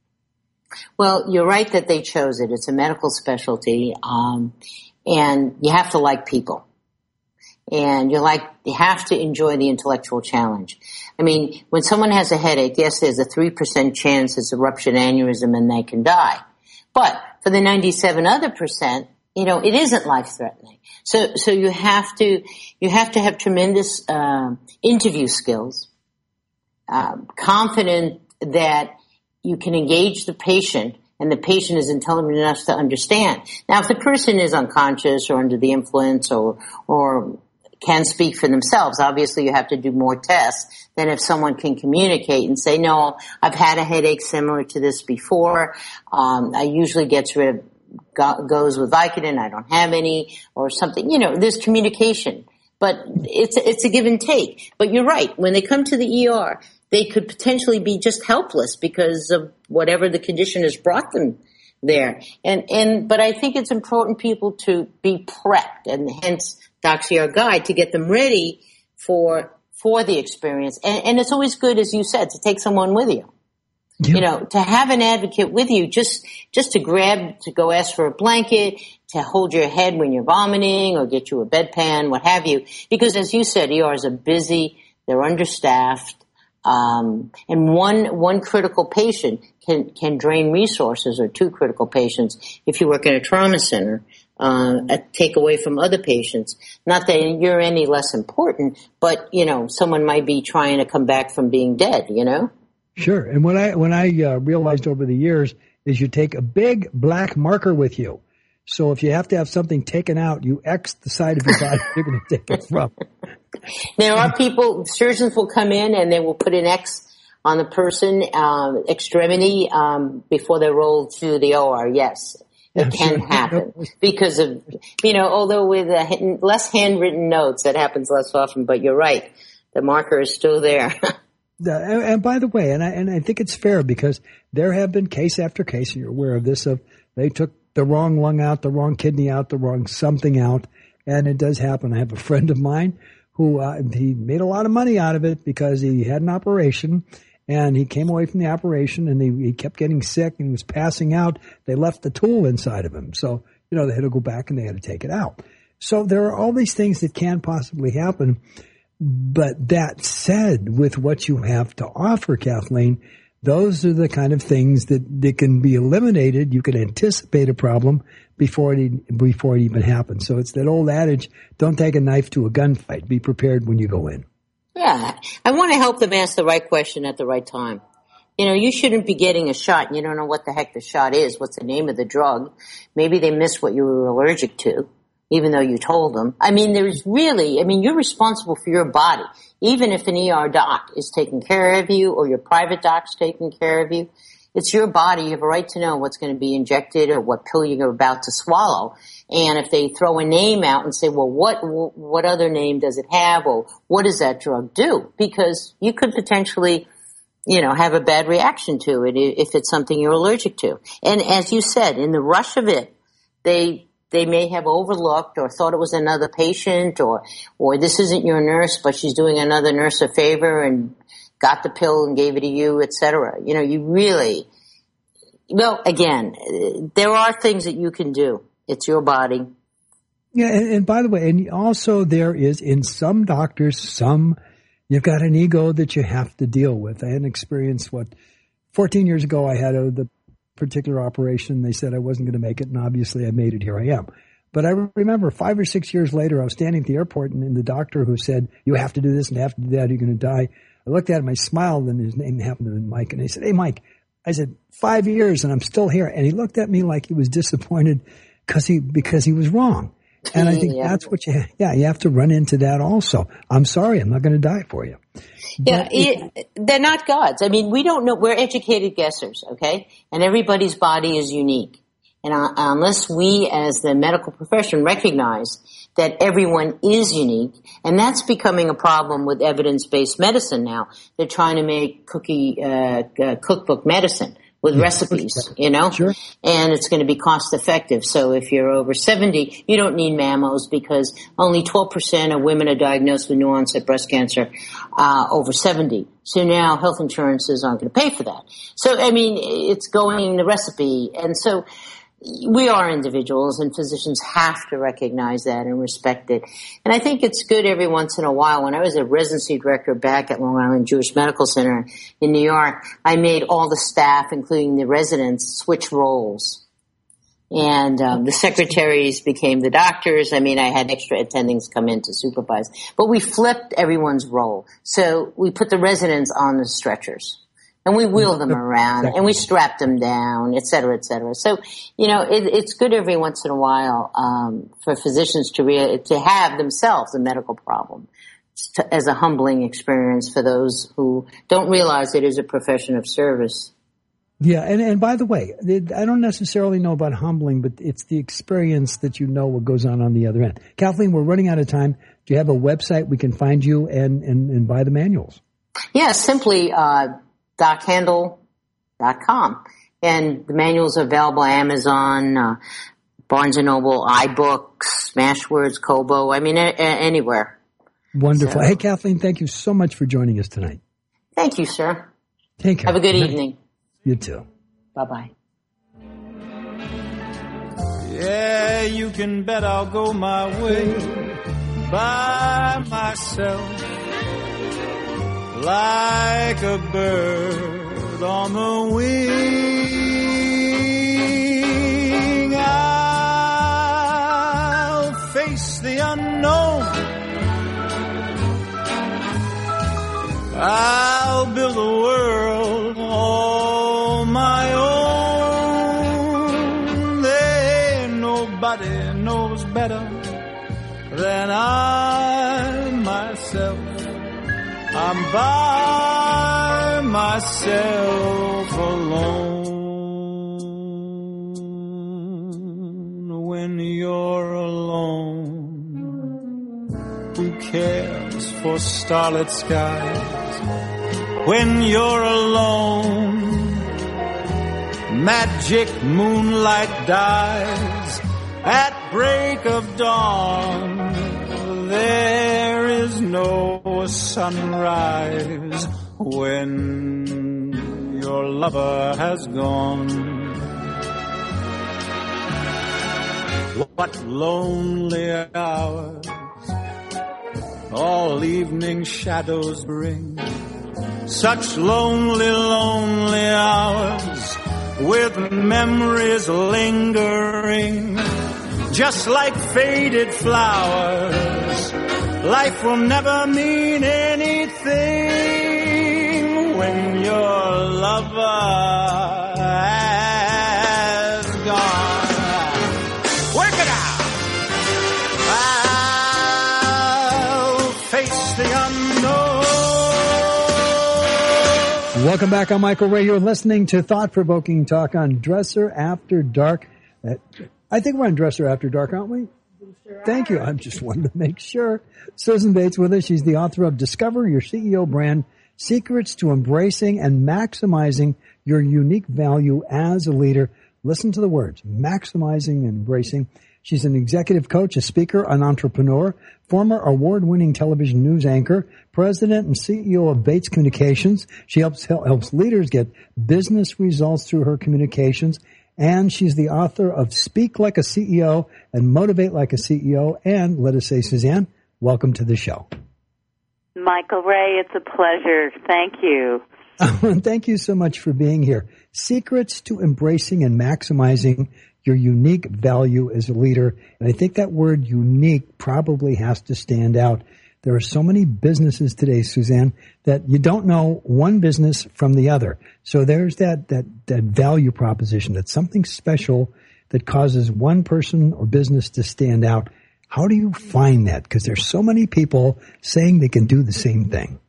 Well, you're right that they chose it. It's a medical specialty, um, and you have to like people. And you like, you have to enjoy the intellectual challenge. I mean, when someone has a headache, yes, there's a three percent chance it's a ruptured aneurysm and they can die. But for the ninety-seven other percent, you know, it isn't life-threatening. So, so you have to, you have to have tremendous, uh, interview skills, um, confident that you can engage the patient and the patient is intelligent enough to understand. Now, if the person is unconscious or under the influence or, or, can speak for themselves, obviously you have to do more tests than if someone can communicate and say, no, I've had a headache similar to this before. Um, I usually gets rid of, go, goes with Vicodin. I don't have any or something. You know, there's communication, but it's, it's a give and take. But you're right. When they come to the E R, they could potentially be just helpless because of whatever the condition has brought them there. And, and, but I think it's important people to be prepped, and hence Doxy, our guide, to get them ready for, for the experience. And, and it's always good, as you said, to take someone with you. Yeah. You know, to have an advocate with you, just, just to grab, to go ask for a blanket, to hold your head when you're vomiting or get you a bedpan, what have you. Because as you said, E Rs are busy, they're understaffed. Um, and one, one critical patient can, can drain resources, or two critical patients if you work in a trauma center, uh, take away from other patients. Not that you're any less important, but, you know, someone might be trying to come back from being dead, you know? Sure. And when I, when I, uh, realized over the years is you take a big black marker with you. So if you have to have something taken out, you X the side of your body you're going to take it from. There are people, surgeons will come in and they will put an X on the person, um, extremity, um, before they roll to the O R. Yes, it yeah, can sure. happen because of, you know, although with a, less handwritten notes, that happens less often, but you're right. The marker is still there. Uh, and, and by the way, and I, and I think it's fair because there have been case after case, and you're aware of this, of they took the wrong lung out, the wrong kidney out, the wrong something out, and it does happen. I have a friend of mine who uh, he made a lot of money out of it because he had an operation, and he came away from the operation, and he, he kept getting sick, and he was passing out. They left the tool inside of him. So, you know, they had to go back, and they had to take it out. So there are all these things that can possibly happen. But that said, with what you have to offer, Kathleen, Those are the kind of things that, that can be eliminated. You can anticipate a problem before it, before it even happens. So it's that old adage, don't take a knife to a gunfight. Be prepared when you go in. Yeah. I want to help them ask the right question at the right time. You know, you shouldn't be getting a shot and you don't know what the heck the shot is. What's the name of the drug? Maybe they missed what you were allergic to, even though you told them. I mean, there's really, I mean, you're responsible for your body. Even if an E R doc is taking care of you or your private doc's taking care of you, it's your body. You have a right to know what's going to be injected or what pill you're about to swallow. And if they throw a name out and say, well, what, what other name does it have? Or what does that drug do? Because you could potentially, you know, have a bad reaction to it if it's something you're allergic to. And as you said, in the rush of it, they, they may have overlooked or thought it was another patient or, or this isn't your nurse, but she's doing another nurse a favor and got the pill and gave it to you, et cetera. You know, you really, well, again, there are things that you can do. It's your body. Yeah. And, and by the way, and also there is in some doctors, some, you've got an ego that you have to deal with. I had an experience, what, fourteen years ago, I had a, the particular operation. They said I wasn't going to make it, and obviously I made it. Here I am. But I remember five or six years later, I was standing at the airport, and, and the doctor who said, you have to do this and have to do that, you're going to die. I looked at him, I smiled, and his name happened to be Mike. And he said, hey, Mike. I said, five years, and I'm still here. And he looked at me like he was disappointed because he, because he was wrong. And I think yeah. that's what you, yeah, you have to run into that also. I'm sorry, I'm not going to die for you. Yeah, it, they're not gods. I mean, we don't know. We're educated guessers, okay? And everybody's body is unique. And uh, unless we as the medical profession recognize that everyone is unique, and that's becoming a problem with evidence-based medicine now. They're trying to make cookie, uh, uh cookbook medicine with yeah. recipes, you know? Sure. And it's going to be cost effective. So if you're over seventy, you don't need mammos because only twelve percent of women are diagnosed with new onset breast cancer, uh, over seventy. So now health insurances aren't going to pay for that. So, I mean, it's going the recipe. And so we are individuals and physicians have to recognize that and respect it. And I think it's good every once in a while. When I was a residency director back at Long Island Jewish Medical Center in New York, I made all the staff, including the residents, switch roles. And um, the secretaries became the doctors. I mean, I had extra attendings come in to supervise. But we flipped everyone's role. So we put the residents on the stretchers. And we wheel them around, and we strap them down, et cetera, et cetera. So, you know, it, it's good every once in a while um, for physicians to re- to have themselves a medical problem to, as a humbling experience for those who don't realize it is a profession of service. Yeah, and, and by the way, I don't necessarily know about humbling, but it's the experience that you know what goes on on the other end. Kathleen, we're running out of time. Do you have a website we can find you and, and, and buy the manuals? Yeah, simply uh doc handle dot com. And the manuals are available on Amazon, uh, Barnes and Noble, iBooks, Smashwords, Kobo, I mean, a- a- anywhere. Wonderful. So, hey, Kathleen, thank you so much for joining us tonight. Thank you, sir. Take care. Have a good evening. You too. Bye-bye. Yeah, you can bet I'll go my way by myself. Like a bird on the wing, I'll face the unknown. I'll build a world all my own. There nobody knows better than I myself. I'm by myself alone. When you're alone, who cares for starlit skies? When you're alone, magic moonlight dies at break of dawn. There is no sunrise when your lover has gone. What lonely hours all evening shadows bring, Such lonely, lonely hours with memories lingering, just like faded flowers. Life will never mean anything when your lover has gone. Work it out. I'll face the unknown. Welcome back. I'm Michael Ray. You're listening to Thought-Provoking Talk on Dresser After Dark. I think we're on Dresser After Dark, aren't we? Thank you. I just wanted to make sure. Susan Bates with us. She's the author of Discover Your C E O Brand, Secrets to Embracing and Maximizing Your Unique Value as a Leader. Listen to the words, maximizing and embracing. She's an executive coach, a speaker, an entrepreneur, former award-winning television news anchor, president and C E O of Bates Communications. She helps helps leaders get business results through her communications. And she's the author of Speak Like a C E O and Motivate Like a C E O. And let us say, Suzanne, welcome to the show. Michael Ray, it's a pleasure. Thank you. Thank you so much for being here. Secrets to embracing and maximizing your unique value as a leader. And I think that word unique probably has to stand out. There are so many businesses today, Suzanne, that you don't know one business from the other. So there's that, that, that value proposition. That's something special that causes one person or business to stand out. How do you find that? Because there's so many people saying they can do the same thing.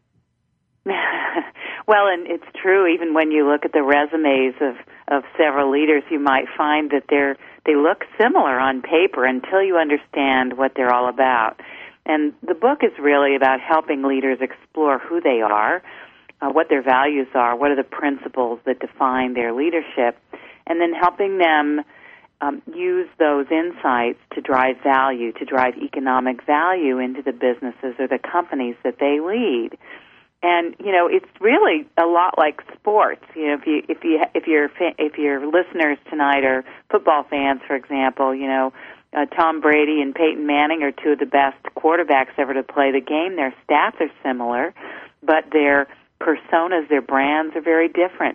Well, and it's true. Even when you look at the resumes of, of several leaders, you might find that they're they look similar on paper until you understand what they're all about. And the book is really about helping leaders explore who they are, uh, what their values are, what are the principles that define their leadership, and then helping them um, use those insights to drive value, to drive economic value into the businesses or the companies that they lead. And you know, it's really a lot like sports. You know, if you if you if your if your listeners tonight are football fans, for example, you know. Uh, Tom Brady and Peyton Manning are two of the best quarterbacks ever to play the game. Their stats are similar, but their personas, their brands are very different.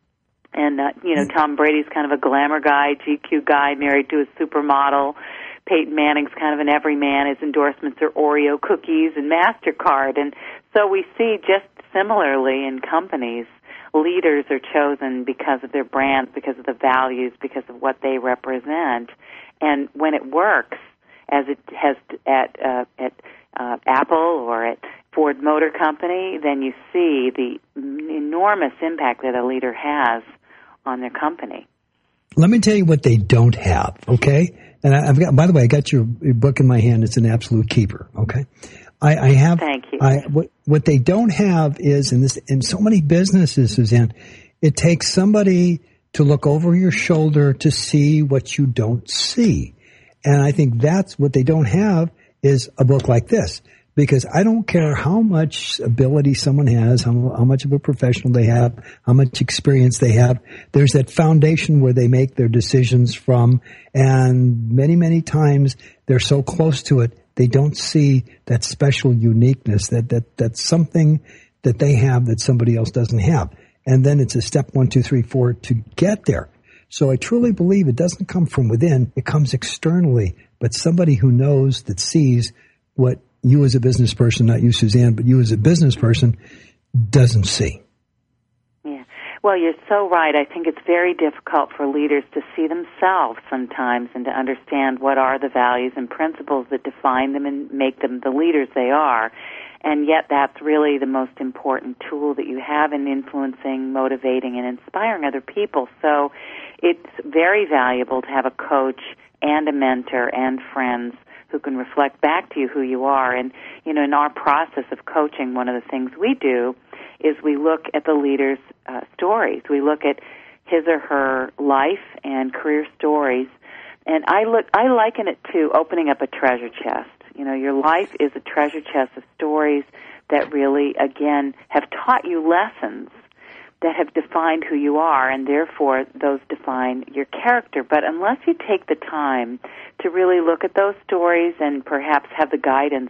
And, uh, you know, Tom Brady's kind of a glamour guy, G Q guy, married to a supermodel. Peyton Manning's kind of an everyman. His endorsements are Oreo cookies and MasterCard. And so we see just similarly in companies, leaders are chosen because of their brands, because of the values, because of what they represent. And when it works, as it has at uh, at uh, Apple or at Ford Motor Company, then you see the enormous impact that a leader has on their company. Let me tell you what they don't have, okay? And I, I've got, by the way, I got your, your book in my hand. It's an absolute keeper, okay? I, I have. Thank you. I, what, what they don't have is in this in so many businesses, Suzanne, it takes somebody to look over your shoulder to see what you don't see. And I think that's what they don't have is a book like this. Because I don't care how much ability someone has, how, how much of a professional they have, how much experience they have. There's that foundation where they make their decisions from. And many, many times they're so close to it, they don't see that special uniqueness, that, that, that's something that they have that somebody else doesn't have. And then it's a step one, two, three, four to get there. So I truly believe it doesn't come from within. It comes externally. But somebody who knows, that sees what you as a business person, not you, Suzanne, but you as a business person, doesn't see. Yeah. Well, you're so right. I think it's very difficult for leaders to see themselves sometimes and to understand what are the values and principles that define them and make them the leaders they are. And yet that's really the most important tool that you have in influencing, motivating, and inspiring other people. So it's very valuable to have a coach and a mentor and friends who can reflect back to you who you are. And, you know, in our process of coaching, one of the things we do is we look at the leader's uh, stories. We look at his or her life and career stories. And I look, I liken it to opening up a treasure chest. You know, your life is a treasure chest of stories that really, again, have taught you lessons that have defined who you are, and therefore those define your character. But unless you take the time to really look at those stories and perhaps have the guidance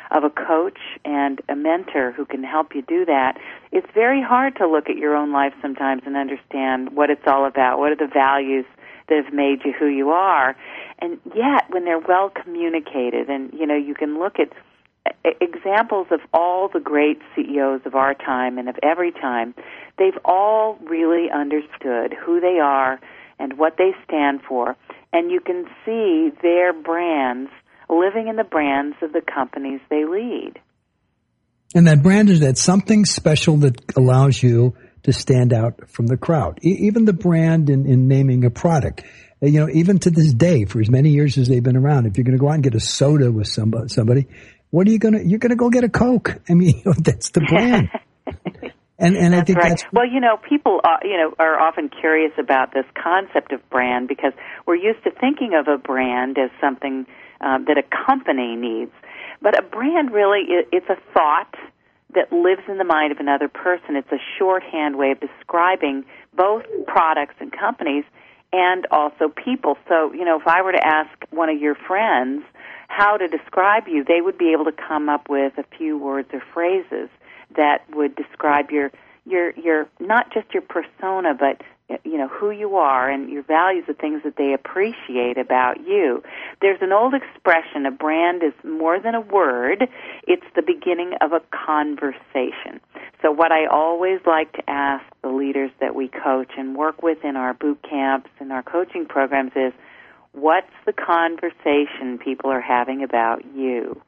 of a coach and a mentor who can help you do that, it's very hard to look at your own life sometimes and understand what it's all about, what are the values that have made you who you are. And yet, when they're well communicated, and, you know, you can look at examples of all the great C E Os of our time and of every time, they've all really understood who they are and what they stand for, and you can see their brands living in the brands of the companies they lead. And that brand is that something special that allows you to stand out from the crowd. E- even the brand in, in naming a product. You know, even to this day, for as many years as they've been around, if you're going to go out and get a soda with somebody, somebody what are you going to, you're going to go get a Coke. I mean, you know, that's the brand. And, and that's I think right. that's... Well, you know, people, uh, you know, are often curious about this concept of brand because we're used to thinking of a brand as something um, that a company needs. But a brand really, it's a thought that lives in the mind of another person. It's a shorthand way of describing both products and companies and also people. So, you know, if I were to ask one of your friends how to describe you, they would be able to come up with a few words or phrases that would describe your your your not just your persona, but you know who you are and your values, the things that they appreciate about you. There's an old expression: a brand is more than a word; it's the beginning of a conversation. So, what I always like to ask the leaders that we coach and work with in our boot camps and our coaching programs is, what's the conversation people are having about you?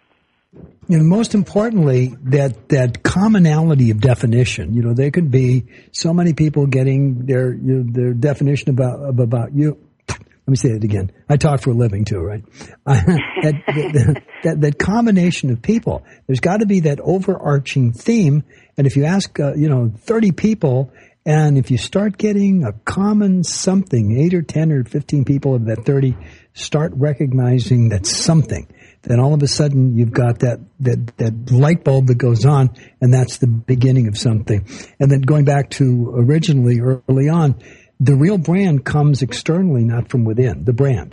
And most importantly, that, that commonality of definition. You know, there could be so many people getting their you know, their definition about of, about you. Let me say it again. I talk for a living too, right? that, that, that, that combination of people. There's got to be that overarching theme. And if you ask, uh, you know, thirty people, and if you start getting a common something, eight or ten or fifteen people of that thirty start recognizing that something, then all of a sudden you've got that, that, that light bulb that goes on, and that's the beginning of something. And then going back to originally, early on, the real brand comes externally, not from within, the brand.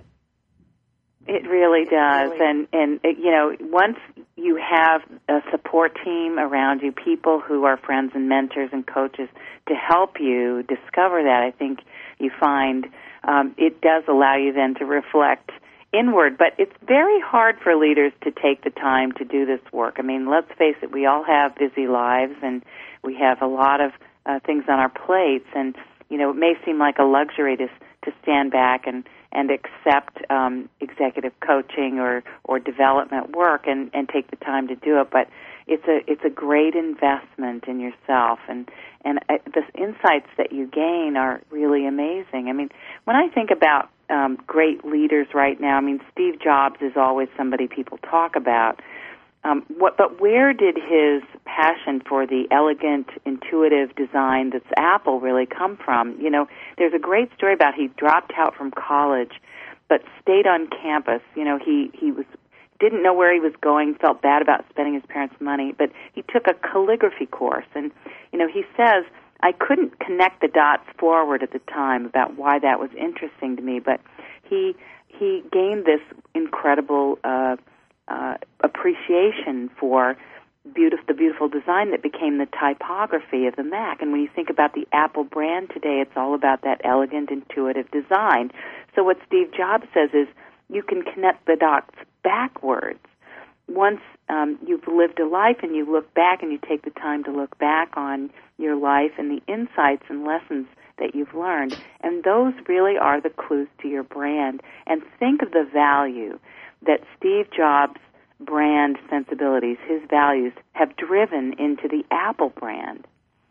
It really does. And, and it, you know, once you have a support team around you, people who are friends and mentors and coaches to help you discover that, I think you find um, it does allow you then to reflect inward. But it's very hard for leaders to take the time to do this work. I mean, let's face it, we all have busy lives, and we have a lot of uh, things on our plates. And, you know, it may seem like a luxury to, to stand back and, and accept um, executive coaching or, or development work and, and take the time to do it. But it's a it's a great investment in yourself, and and uh, the insights that you gain are really amazing. I mean, when I think about um, great leaders right now, I mean, Steve Jobs is always somebody people talk about. Um, what, but where did his passion for the elegant, intuitive design that's Apple really come from? You know, there's a great story about he dropped out from college, but stayed on campus. You know, he he was didn't know where he was going, felt bad about spending his parents' money, but he took a calligraphy course. And, you know, he says, I couldn't connect the dots forward at the time about why that was interesting to me, but he he gained this incredible uh, uh, appreciation for beautiful, the beautiful design that became the typography of the Mac. And when you think about the Apple brand today, it's all about that elegant, intuitive design. So what Steve Jobs says is, you can connect the dots backwards. Once um, you've lived a life and you look back and you take the time to look back on your life and the insights and lessons that you've learned, and those really are the clues to your brand. And think of the value that Steve Jobs' brand sensibilities, his values, have driven into the Apple brand.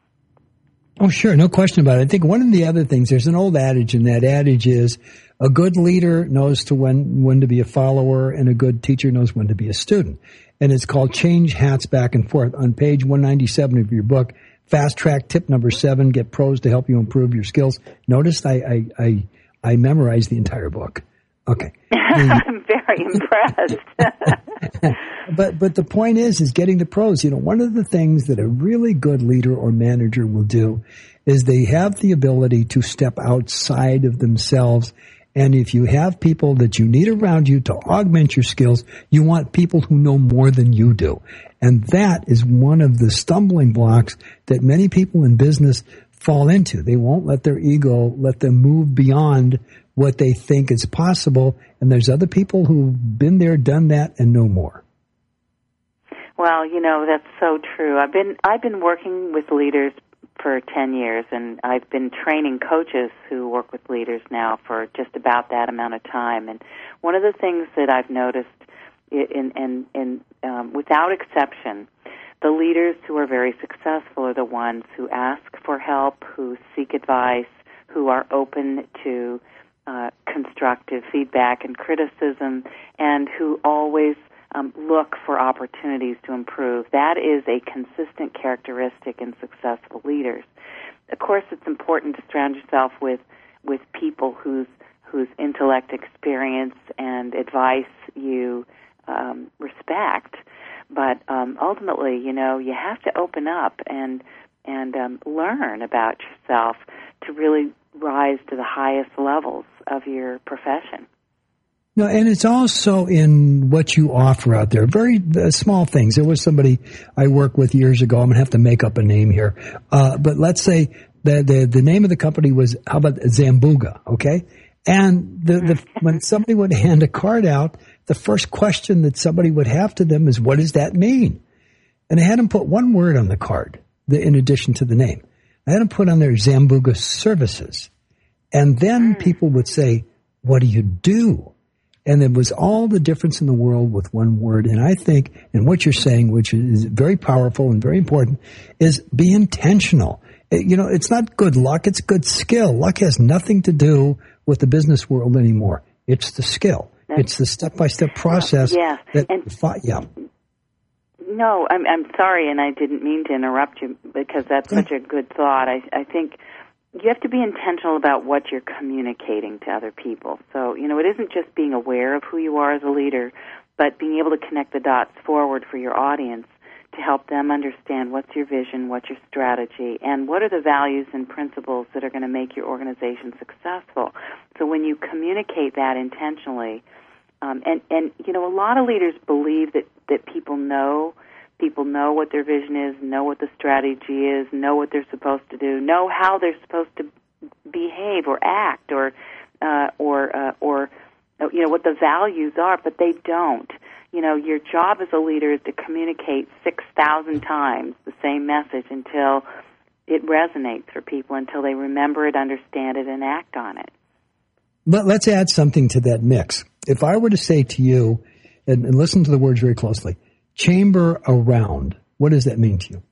Oh, sure. No question about it. I think one of the other things, there's an old adage, and that adage is a good leader knows to when, when to be a follower, and a good teacher knows when to be a student. And it's called Change Hats Back and Forth. On page one ninety-seven of your book, Fast Track Tip Number Seven, Get Pros to Help You Improve Your Skills. Notice I, I, I, I memorized the entire book. Okay. I'm very impressed. But but the point is, is getting the pros. You know, one of the things that a really good leader or manager will do is they have the ability to step outside of themselves And if you have people that you need around you to augment your skills, you want people who know more than you do. And that is one of the stumbling blocks that many people in business fall into. They won't let their ego let them move beyond what they think is possible. And there's other people who've been there, done that, and know more. Well, you know, that's so true. I've been I've been working with leaders for ten years, and I've been training coaches who work with leaders now for just about that amount of time. And one of the things that I've noticed, in, in, in um, without exception, the leaders who are very successful are the ones who ask for help, who seek advice, who are open to uh, constructive feedback and criticism, and who always Um, look for opportunities to improve. That is a consistent characteristic in successful leaders. Of course, it's important to surround yourself with with people whose whose intellect, experience, and advice you um, respect. But um, ultimately, you know, you have to open up and and um, learn about yourself to really rise to the highest levels of your profession. No, and it's also in what you offer out there. Very uh, small things. There was somebody I worked with years ago. I'm going to have to make up a name here. Uh, but let's say the, the, the name of the company was, how about Zambuga, okay? And the, the, when somebody would hand a card out, the first question that somebody would have to them is, what does that mean? And I had them put one word on the card, the, in addition to the name. I had them put on there Zambuga Services. And then people would say, what do you do? And there was all the difference in the world with one word. And I think, and what you're saying, which is very powerful and very important, is be intentional. You know, it's not good luck, it's good skill. Luck has nothing to do with the business world anymore. It's the skill. That's, it's the step-by-step process. Yes. That, and, yeah. No, I'm, I'm sorry, and I didn't mean to interrupt you because that's such a good thought. I, I think you have to be intentional about what you're communicating to other people. So, you know, it isn't just being aware of who you are as a leader, but being able to connect the dots forward for your audience to help them understand what's your vision, what's your strategy, and what are the values and principles that are going to make your organization successful. So when you communicate that intentionally, um, and, and, you know, a lot of leaders believe that, that people know People know what their vision is, know what the strategy is, know what they're supposed to do, know how they're supposed to behave or act, or uh, or uh, or you know what the values are, but they don't. You know, your job as a leader is to communicate six thousand times the same message until it resonates for people, until they remember it, understand it, and act on it. But let's add something to that mix. If I were to say to you, and, and listen to the words very closely, chamber around. What does that mean to you?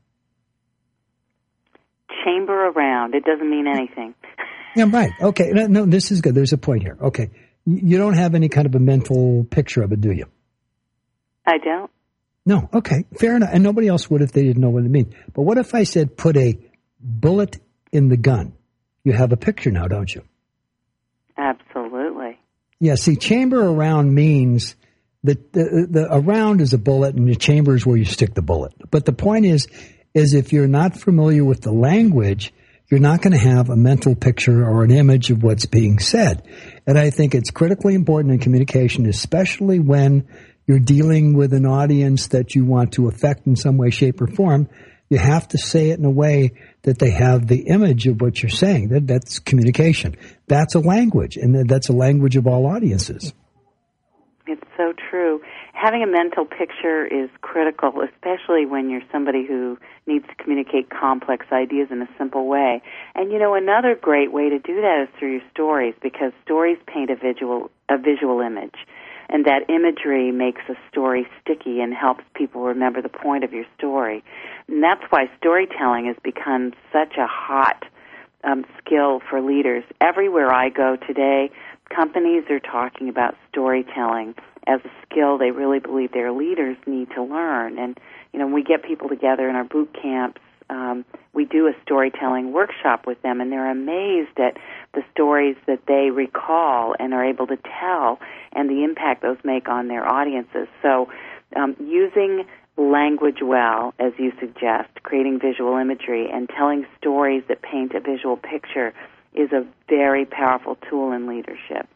Chamber around. It doesn't mean anything. Yeah, right. Okay. No, no, this is good. There's a point here. Okay. You don't have any kind of a mental picture of it, do you? I don't. No. Okay. Fair enough. And nobody else would if they didn't know what it means. But what if I said put a bullet in the gun? You have a picture now, don't you? Absolutely. Yeah. See, chamber around means The, the, the around is a bullet and the chamber is where you stick the bullet. But the point is, is if you're not familiar with the language, you're not going to have a mental picture or an image of what's being said. And I think it's critically important in communication, especially when you're dealing with an audience that you want to affect in some way, shape, or form. You have to say it in a way that they have the image of what you're saying. That, that's communication. That's a language, and that's a language of all audiences. It's so true. Having a mental picture is critical, especially when you're somebody who needs to communicate complex ideas in a simple way. And, you know, another great way to do that is through your stories, because stories paint a visual, a visual image. And that imagery makes a story sticky and helps people remember the point of your story. And that's why storytelling has become such a hot um, skill for leaders. Everywhere I go today, companies are talking about storytelling as a skill they really believe their leaders need to learn. And, you know, when we get people together in our boot camps, um, we do a storytelling workshop with them, and they're amazed at the stories that they recall and are able to tell and the impact those make on their audiences. So um, using language well, as you suggest, creating visual imagery and telling stories that paint a visual picture is a very powerful tool in leadership.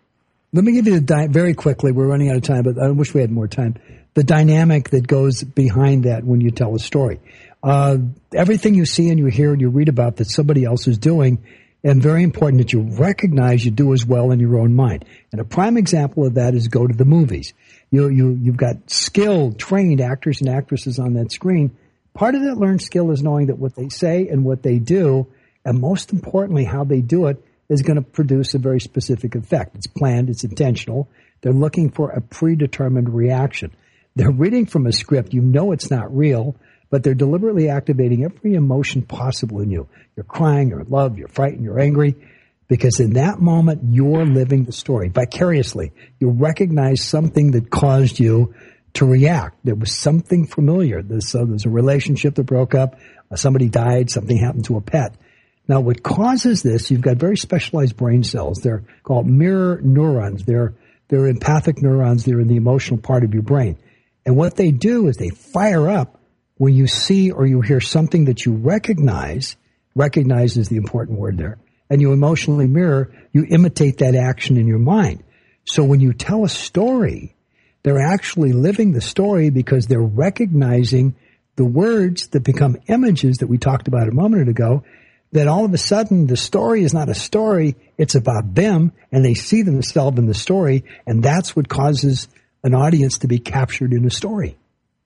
Let me give you the di- very quickly. We're running out of time, but I wish we had more time. The dynamic that goes behind that when you tell a story. Uh, everything you see and you hear and you read about that somebody else is doing, and very important that you recognize you do as well in your own mind. And a prime example of that is go to the movies. You, you, you've got skilled, trained actors and actresses on that screen. Part of that learned skill is knowing that what they say and what they do, and most importantly, how they do it, is going to produce a very specific effect. It's planned. It's intentional. They're looking for a predetermined reaction. They're reading from a script. You know it's not real, but they're deliberately activating every emotion possible in you. You're crying, you're in love, you're frightened, you're angry, because in that moment, you're living the story vicariously. You recognize something that caused you to react. There was something familiar. There's, uh, there's a relationship that broke up. Uh, somebody died. Something happened to a pet. Now, what causes this, you've got very specialized brain cells. They're called mirror neurons. They're, they're empathic neurons. They're in the emotional part of your brain. And what they do is they fire up when you see or you hear something that you recognize. Recognize is the important word there. And you emotionally mirror, you imitate that action in your mind. So when you tell a story, they're actually living the story because they're recognizing the words that become images that we talked about a moment ago. That all of a sudden the story is not a story, it's about them, and they see themselves in the story, and that's what causes an audience to be captured in a story.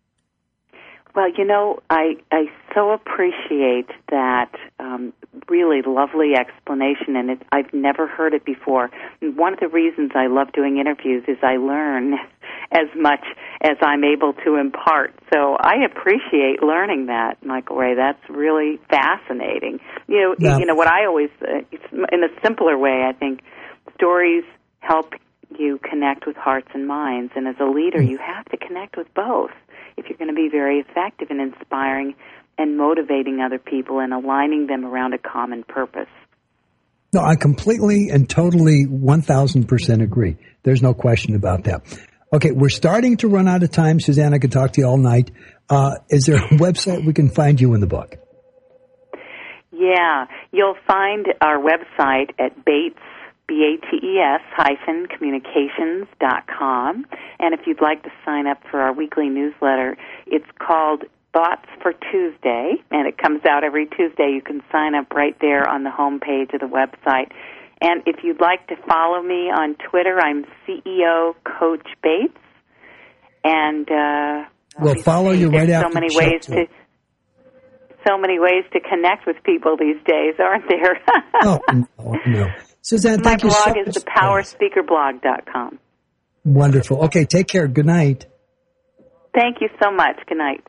Well, you know, I I so appreciate that um, really lovely explanation, and it, I've never heard it before. And one of the reasons I love doing interviews is I learn as much as I'm able to impart. So I appreciate learning that, Michael Ray. That's really fascinating. You know, yeah. you know what I always, uh, in a simpler way, I think stories help you connect with hearts and minds, and as a leader, you have to connect with both if you're going to be very effective in inspiring and motivating other people and aligning them around a common purpose. No, I completely and totally one thousand percent agree. There's no question about that. Okay, we're starting to run out of time. Suzanne, I could talk to you all night. Uh, is there a website we can find you in the book? Yeah, you'll find our website at Bates, B A T E S hyphen communications dot com. And if you'd like to sign up for our weekly newsletter, it's called Thoughts for Tuesday, and it comes out every Tuesday. You can sign up right there on the home page of the website. And if you'd like to follow me on Twitter, I'm C E O Coach Bates. And uh, we'll follow you right after. So many ways to so many ways to connect with people these days, aren't there? oh no, no. Suzanne, My thank you so much. My blog is the power speaker blog dot com. Wonderful. Okay, take care. Good night. Thank you so much. Good night.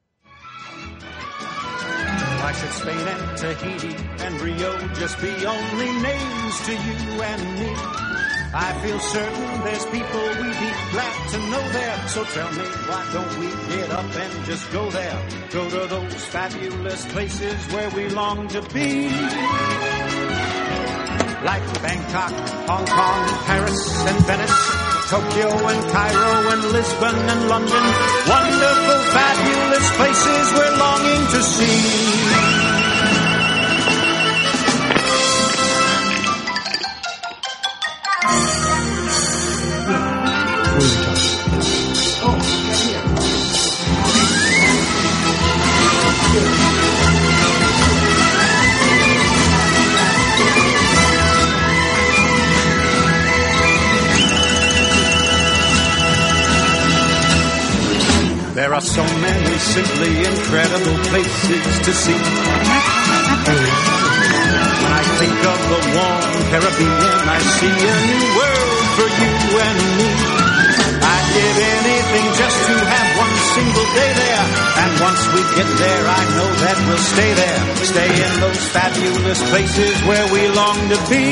Why should Spain and Tahiti and Rio just be only names to you and me? I feel certain there's people we'd be glad to know there. So tell me, why don't we get up and just go there? Go to those fabulous places where we long to be. Like Bangkok, Hong Kong, Paris and Venice, Tokyo and Cairo and Lisbon and London. Wonderful, fabulous places we're longing to see. There are so many simply incredible places to see. When I think of the warm Caribbean, I see a new world for you and me. I'd give anything just to have one single day there. And once we get there, I know that we'll stay there. Stay in those fabulous places where we long to be.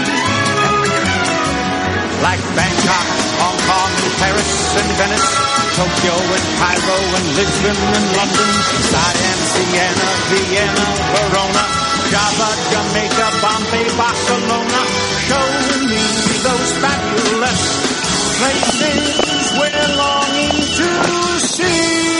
Like Bangkok, Hong Kong, Paris and Venice, Tokyo and Cairo and Lisbon and London, Siam, Siena, Vienna, Verona, Java, Jamaica, Bombay, Barcelona. Show me those fabulous places we're longing to see.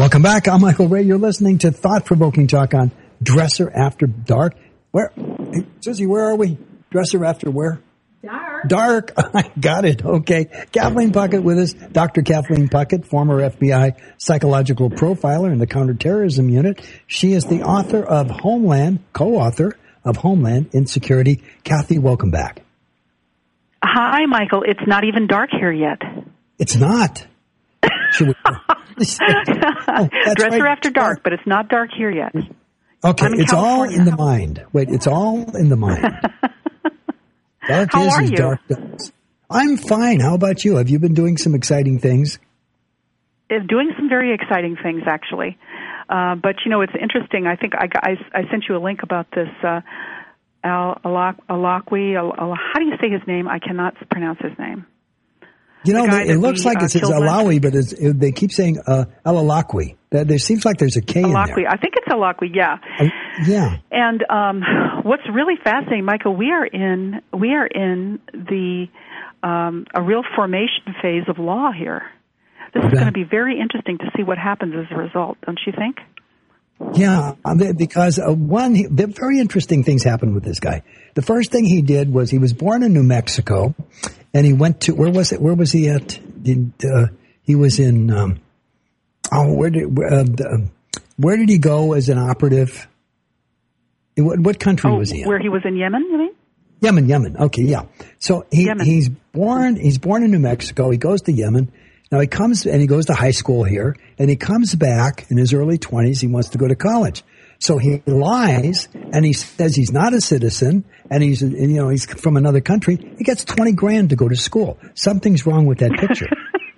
Welcome back. I'm Michael Ray. You're listening to Thought-Provoking Talk on Dresser After Dark. Where, hey, Susie, where are we? Dresser After where? Dark. Dark. I got it. Okay. Kathleen Puckett with us. Doctor Kathleen Puckett, former F B I psychological profiler in the counterterrorism unit. She is the author of Homeland, co-author of Homeland Insecurity. Kathy, welcome back. Hi, Michael. It's not even dark here yet. It's not. Should we? oh, Dresser right. After Dark, but it's not dark here yet. Okay, it's California. all in the mind. Wait, it's all in the mind. Dark How is are as you? dark does. I'm fine. How about you? Have you been doing some exciting things? Uh, Doing some very exciting things, actually. Uh, but, you know, it's interesting. I think I, I, I sent you a link about this uh, Al Alaqui. Al, Al, how do you say his name? I cannot pronounce his name. You know, The they, it looks we, like uh, it says Alawi, but it's, it, they keep saying uh, Al-Alaqui. There, there seems like there's a K in Alaqui. there. I think it's Alaqui, yeah. Uh, yeah. And um, what's really fascinating, Michael, we are in we are in the um, a real formation phase of law here. This is Okay. going to be very interesting to see what happens as a result, don't you think? Yeah, because uh, one, he, the very interesting things happened with this guy. The first thing he did was he was born in New Mexico, and he went to where was it? Where was he at? Did, uh, he was in um, oh, where did uh, the, where did he go as an operative? What, what country Oh, was he in? where he was in Yemen, you mean? Yemen, Yemen. Okay, yeah. So he Yemen. he's born he's born in New Mexico. He goes to Yemen. Now he comes and he goes to high school here, and he comes back in his early twenties. He wants to go to college, so he lies and he says he's not a citizen and he's and, you know he's from another country. He gets twenty grand to go to school. Something's wrong with that picture.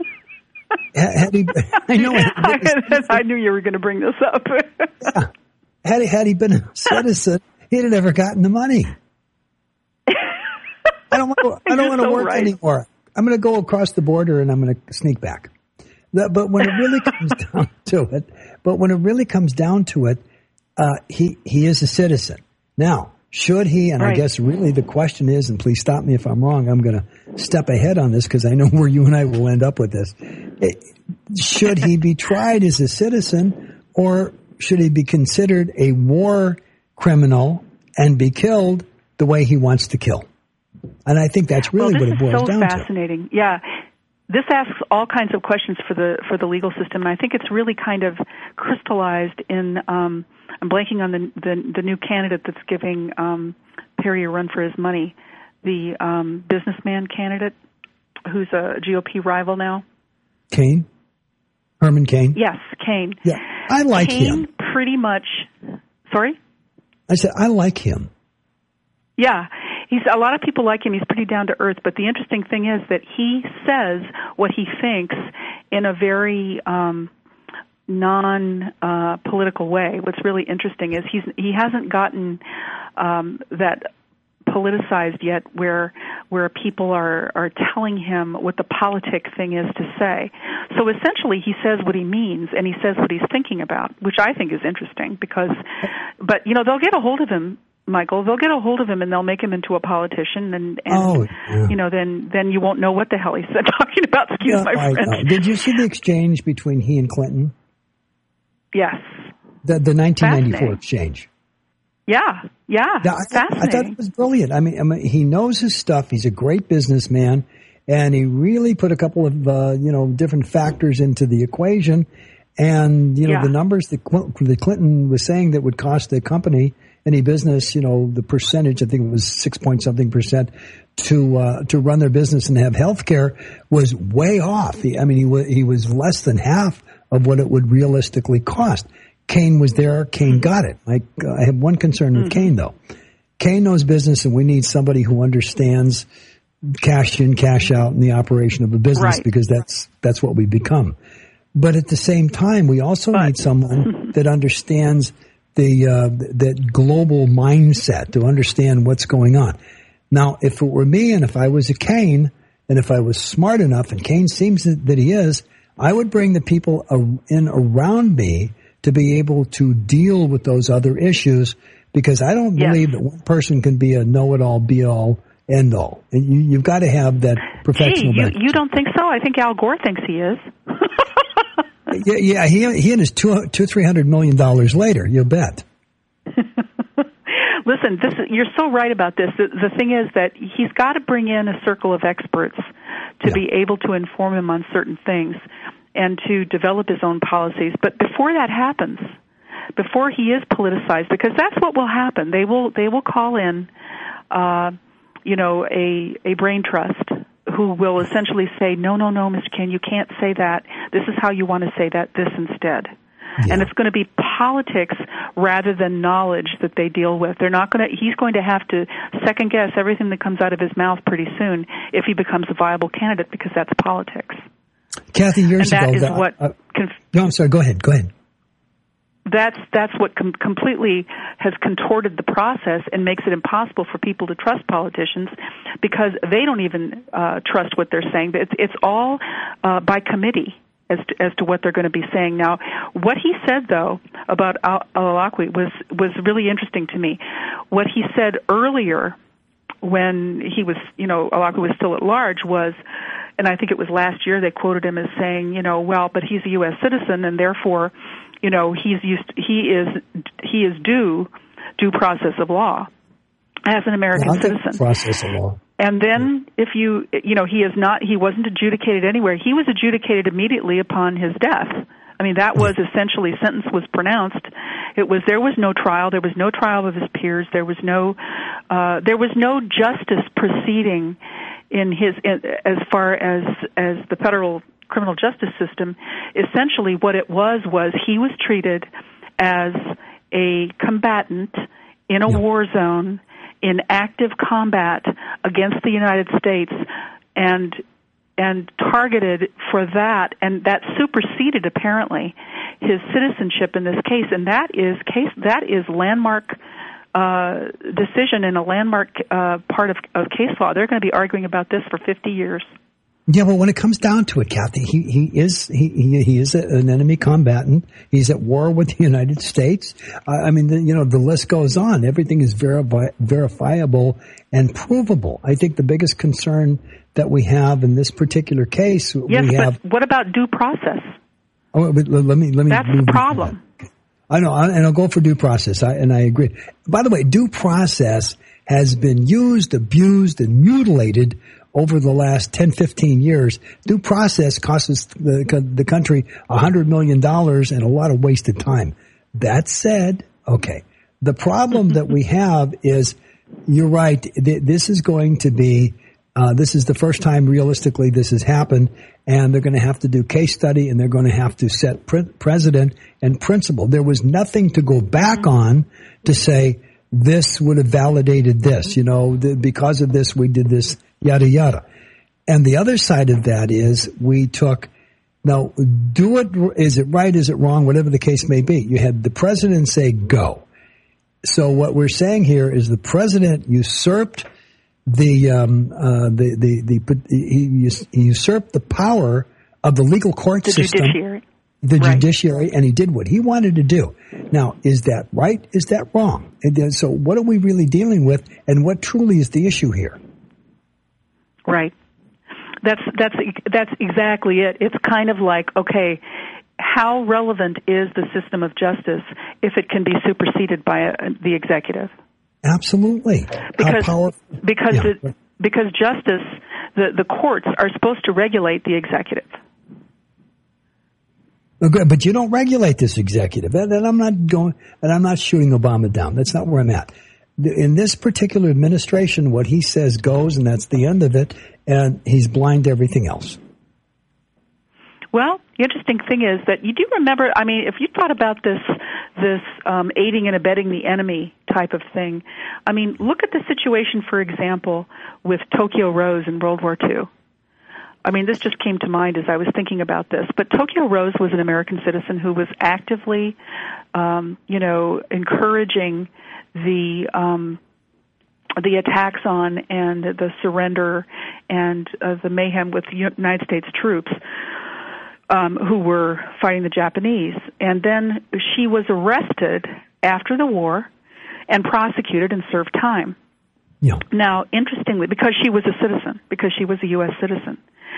had he, I know. I, I knew you were going to bring this up. yeah. Had he, had he been a citizen, he'd have never gotten the money. I don't want to. I don't want to so work right. anymore. I'm going to go across the border and I'm going to sneak back. The, but when it really comes down to it, but when it really comes down to it, uh, he he is a citizen. Now, should he? And Right. I guess really the question is, and please stop me if I'm wrong. I'm going to step ahead on this because I know where you and I will end up with this. It, should he be tried as a citizen, or should he be considered a war criminal and be killed the way he wants to kill? And I think that's really well, what it boils this is so down to. fascinating. Yeah. This asks all kinds of questions for the for the legal system, and I think it's really kind of crystallized in. Um, I'm blanking on the, the the new candidate that's giving um, Perry a run for his money, the um, businessman candidate who's a G O P rival now. Cain? Herman Cain? Yes, Cain. Yeah, I like Cain him. pretty much. Sorry. I said I like him. Yeah. He's a lot of people like him. He's pretty down to earth. But the interesting thing is that he says what he thinks in a very um, non-political uh, way. What's really interesting is he's he hasn't gotten um, that politicized yet, where where people are are telling him what the politic thing is to say. So essentially, he says what he means, and he says what he's thinking about, which I think is interesting. Because, but you know, they'll get a hold of him. Michael, they'll get a hold of him and they'll make him into a politician, and, and Oh, yeah. you know, then then you won't know what the hell he's talking about. Excuse Yeah, my I French. know. Did you see the exchange between he and Clinton? Yes. The the nineteen ninety-four Fascinating. exchange. Yeah. Yeah. Yeah, I, thought- Fascinating. I thought it was brilliant. I mean, I mean, he knows his stuff. He's a great businessman, and he really put a couple of uh, you know different factors into the equation. And you know Yeah. the numbers that, Cl- that Clinton was saying that would cost the company any business, you know, the percentage, I think it was six point something percent to uh, to run their business and have health care was way off. He, I mean, he was he was less than half of what it would realistically cost. Cain was there. Cain got it. I, I have one concern with Mm-hmm. Cain, though. Cain knows business, and we need somebody who understands cash in, cash out, and the operation of a business, Right. because that's that's what we become. But at the same time, we also But- need someone that understands the uh, that global mindset, to understand what's going on. Now, if it were me, and if I was a Cain, and if I was smart enough, and Cain seems that he is, I would bring the people in around me to be able to deal with those other issues, because I don't Yes. believe that one person can be a know-it-all, be-all, end-all. And you, you've got to have that Gee, professional you, background. you don't think so? I think Al Gore thinks he is. yeah, yeah, he he and his two two three hundred million dollars later. You bet. Listen, this you're so right about this. The, the thing is that he's got to bring in a circle of experts to Yeah. be able to inform him on certain things and to develop his own policies. But before that happens, before he is politicized, because that's what will happen. They will they will call in, uh, you know, a a brain trust who will essentially say, no, no, no, Mister Ken, you can't say that. This is how you want to say that. This instead. Yeah. And it's going to be politics rather than knowledge that they deal with. They're not going to. He's going to have to second guess everything that comes out of his mouth pretty soon if he becomes a viable candidate, because that's politics. Kathy, years and that ago, is the- what. uh, Conf- no, I'm sorry. Go ahead. Go ahead. That's that's what com- completely has contorted the process and makes it impossible for people to trust politicians, because they don't even uh, trust what they're saying. It's it's all uh, by committee as to, as to what they're going to be saying. Now, what he said though about Al- Al-Awlaki was was really interesting to me. What he said earlier, when he was, you know, Al-Awlaki was still at large, was, and I think it was last year, they quoted him as saying, you know, well, but he's a U S citizen and therefore, you know, he's used, he is, he is due due process of law as an American Well, citizen. Process of law. And then if you, you know, he is not, he wasn't adjudicated anywhere. He was adjudicated immediately upon his death. I mean, that was essentially, sentence was pronounced. It was, there was no trial. There was no trial of his peers. There was no, uh, there was no justice proceeding in his, in, as far as, as the federal criminal justice system. Essentially what it was, was he was treated as a combatant in a Yeah. war zone in active combat against the United States, and and targeted for that, and that superseded apparently his citizenship in this case, and that is case that is landmark uh, decision and a landmark uh, part of, of case law. They're going to be arguing about this for fifty years. Yeah, well, when it comes down to it, Kathy, he, he is he, he he is an enemy combatant. He's at war with the United States. Uh, I mean, the, you know, the list goes on. Everything is verifi- verifiable and provable. I think the biggest concern that we have in this particular case, Yes, we have. but what about due process? Oh, but let me let me. That's move the on. problem. I know, and I'll go for due process. I, and I agree. By the way, due process has been used, abused, and mutilated over the last ten, fifteen years. Due process costs the, the country one hundred million dollars and a lot of wasted time. That said, okay, the problem that we have is, you're right, th- this is going to be, uh, this is the first time realistically this has happened, and they're going to have to do case study, and they're going to have to set pre- precedent and principle. There was nothing to go back on to say, this would have validated this, you know, the, because of this we did this, yada, yada. And the other side of that is we took, now, do it, is it right, is it wrong, whatever the case may be. You had the president say go. So what we're saying here is the president usurped the, um, uh, the, the, the, he, he usurped the power of the legal court The system. judiciary. The Right. judiciary, and he did what he wanted to do. Now, is that right? Is that wrong? And then, so what are we really dealing with, and what truly is the issue here? Right. That's that's that's exactly it. It's kind of like, okay, how relevant is the system of justice if it can be superseded by a, the executive? Absolutely. Because How power- because Yeah. the, because justice, the the courts are supposed to regulate the executive. Okay, but you don't regulate this executive. And and I'm not going, and I'm not shooting Obama down. That's not where I'm at. In this particular administration, what he says goes, and that's the end of it, and he's blind to everything else. Well, the interesting thing is that you do remember, I mean, if you thought about this, this um, aiding and abetting the enemy type of thing, I mean, look at the situation, for example, with Tokyo Rose in World War Two. I mean, this just came to mind as I was thinking about this. But Tokyo Rose was an American citizen who was actively, um, you know, encouraging the um, the attacks on and the surrender and uh, the mayhem with United States troops um, who were fighting the Japanese. And then she was arrested after the war and prosecuted and served time. Yeah. Now, interestingly, because she was a citizen, because she was a U S citizen.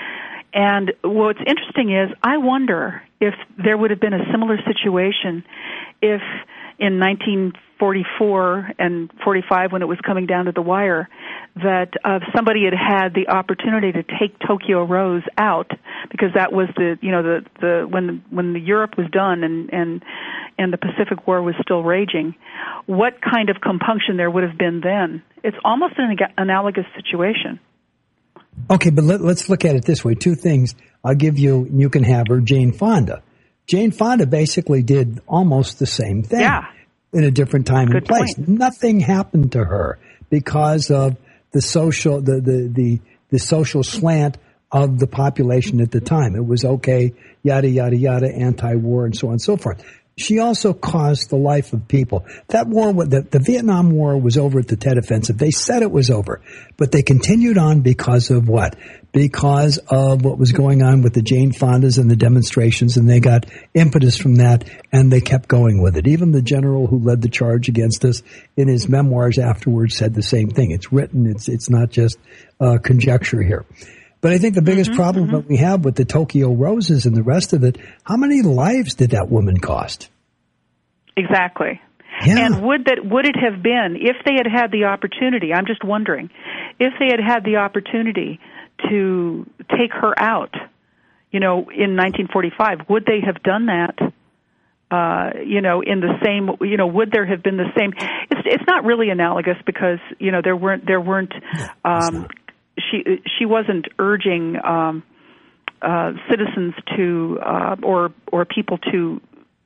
And what's interesting is I wonder if there would have been a similar situation if in nineteen forty-four and forty-five, when it was coming down to the wire, that uh, somebody had had the opportunity to take Tokyo Rose out, because that was the, you know, the, the when when the Europe was done and and and the Pacific War was still raging, what kind of compunction there would have been then? It's almost an analogous situation. Okay, but let, let's look at it this way. Two things. I'll give you, you can have her, Jane Fonda. Jane Fonda basically did almost the same thing. Yeah. In a different time Good and place. point. Nothing happened to her because of the social, the, the, the, the social slant of the population at the time. It was okay, yada, yada, yada, anti-war and so on and so forth. She also caused the life of people. That war, the, the Vietnam War was over at the Tet Offensive. They said it was over, but they continued on because of what? Because of what was going on with the Jane Fondas and the demonstrations, and they got impetus from that, and they kept going with it. Even the general who led the charge against us in his memoirs afterwards said the same thing. It's written. It's it's not just uh, conjecture here. But I think the biggest mm-hmm, problem mm-hmm. that we have with the Tokyo Roses and the rest of it, how many lives did that woman cost? Exactly. Yeah. And would that would it have been, if they had had the opportunity, I'm just wondering, if they had had the opportunity to take her out, you know, in nineteen forty-five, would they have done that? Uh, you know, in the same, you know, would there have been the same? It's it's not really analogous because, you know, there weren't there weren't. Um, she she wasn't urging um, uh, citizens to uh, or or people to.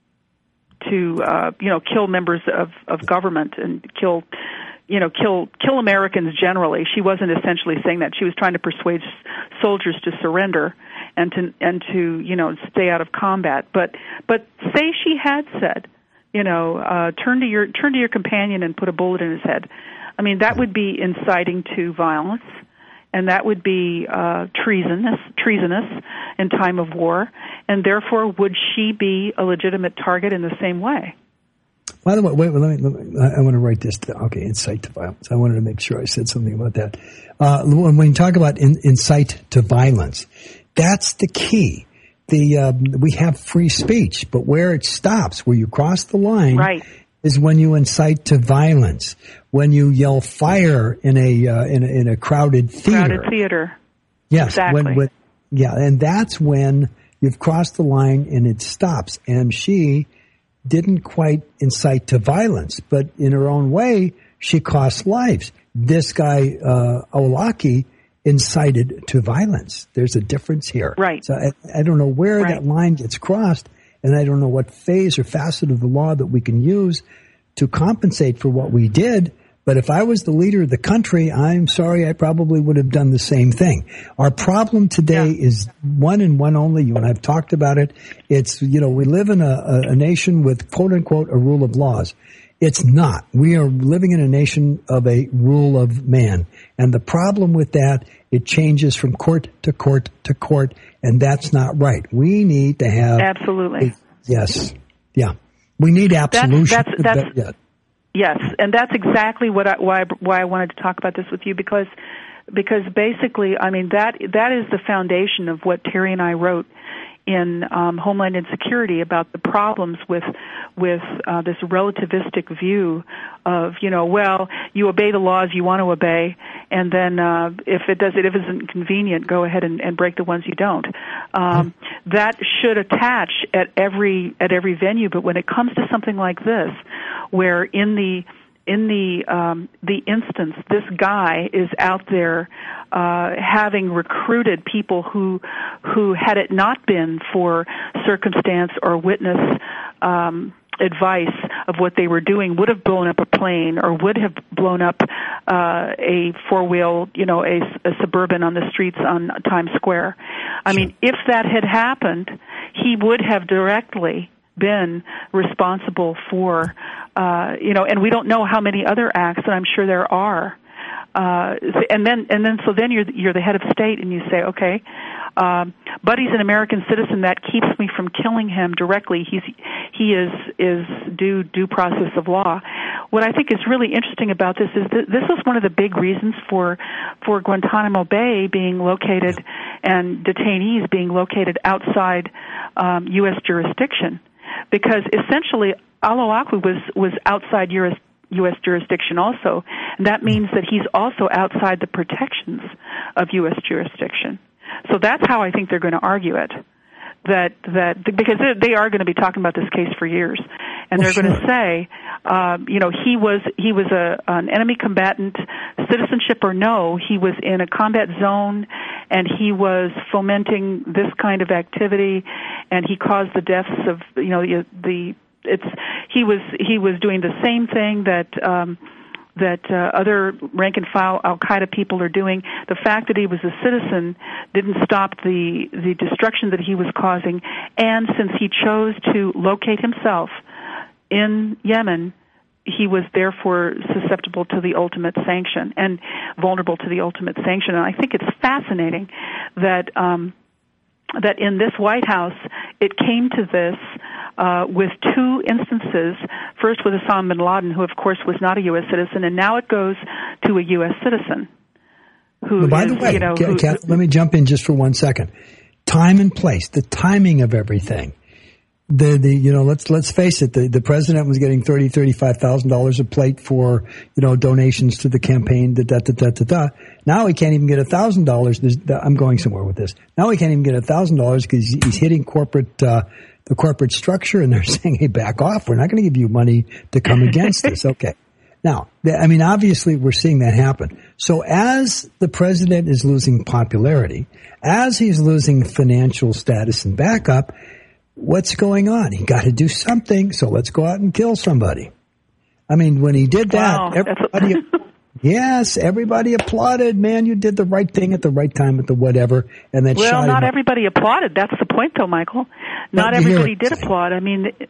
to, uh, you know, kill members of, of government and kill, you know, kill, kill Americans generally. She wasn't essentially saying that. She was trying to persuade soldiers to surrender and to, and to, you know, stay out of combat. But, but say she had said, you know, uh, turn to your, turn to your companion and put a bullet in his head. I mean, that would be inciting to violence. And that would be uh, treasonous, treasonous in time of war, and therefore would she be a legitimate target in the same way? By the way, wait, let me, let me I, I want to write this down. Okay, incite to violence. I wanted to make sure I said something about that. Uh, when you talk about in, incite to violence, that's the key. The um, we have free speech, but where it stops, where you cross the line, right, is when you incite to violence. When you yell fire in a uh, in a, in a crowded theater. Crowded theater. Yes. Exactly. When, when, yeah, and that's when you've crossed the line and it stops. And she didn't quite incite to violence, but in her own way, she cost lives. This guy, uh, Aulaki, incited to violence. There's a difference here. Right. So I, I don't know where right. that line gets crossed, and I don't know what phase or facet of the law that we can use to compensate for what we did. But if I was the leader of the country, I'm sorry, I probably would have done the same thing. Our problem today yeah. is one and one only. You and I've talked about it. It's, you know, we live in a, a nation with, quote unquote, a rule of laws. It's not. We are living in a nation of a rule of man. And the problem with that, it changes from court to court to court, and that's not right. We need to have... Absolutely. A, yes. Yeah. We need absolution. That's, that's, that's, yeah. Yes, and that's exactly what I, why why I wanted to talk about this with you, because because basically, I mean, that that is the foundation of what Terry and I wrote in um, Homeland Insecurity about the problems with with uh, this relativistic view of, you know, well, you obey the laws you want to obey, and then uh, if it does it if it's inconvenient, go ahead and, and break the ones you don't. Um, that should attach at every at every venue, but when it comes to something like this, where in the in the um, the instance, this guy is out there uh, having recruited people who who, had it not been for circumstance or witness um, advice of what they were doing, would have blown up a plane or would have blown up uh, a four-wheel, you know, a, a Suburban on the streets on Times Square. I Sure. mean, if that had happened, he would have directly been responsible for, uh, you know, and we don't know how many other acts, and I'm sure there are. Uh, and then, and then, so then you're you're the head of state, and you say, okay, um, Buddy's an American citizen. That keeps me from killing him directly. He's he is is due due process of law. What I think is really interesting about this is that this is one of the big reasons for for Guantanamo Bay being located and detainees being located outside um, U S jurisdiction, because essentially Al-Awlaki was was outside U S U S jurisdiction also, and that means that he's also outside the protections of U S jurisdiction. So that's how I think they're going to argue it. That that because they are going to be talking about this case for years, and they're oh, sure. going to say, um, you know, he was he was a an enemy combatant, citizenship or no, he was in a combat zone, and he was fomenting this kind of activity, and he caused the deaths of you know the, the it's he was he was doing the same thing that. Um, that uh, other rank-and-file al-Qaeda people are doing. The fact that he was a citizen didn't stop the, the destruction that he was causing, and since he chose to locate himself in Yemen, he was therefore susceptible to the ultimate sanction and vulnerable to the ultimate sanction. And I think it's fascinating that um, that in this White House it came to this Uh, with two instances, first with Osama bin Laden, who of course was not a U S citizen, and now it goes to a U S citizen. Who well, by is, the way, you know, Kath, who, Kath, let me jump in just for one second. Time and place, the timing of everything. The the you know let's let's face it, the, the president was getting thirty thirty-five thousand dollars a plate for you know donations to the campaign. Da da da da da. da. Now he can't even get a thousand dollars. I'm going somewhere with this. Now he can't even get a thousand dollars because he's hitting corporate. Uh, the corporate structure, and they're saying, hey, back off. We're not going to give you money to come against this. Okay. Now, I mean, obviously we're seeing that happen. So as the president is losing popularity, as he's losing financial status and backup, what's going on? He got to do something, so let's go out and kill somebody. I mean, when he did that, wow, everybody, yes, everybody applauded. Man, you did the right thing at the right time at the whatever. And then well, shot not him everybody applauded. That's the point, though, Michael. Not But everybody here- did applaud. I mean, it's,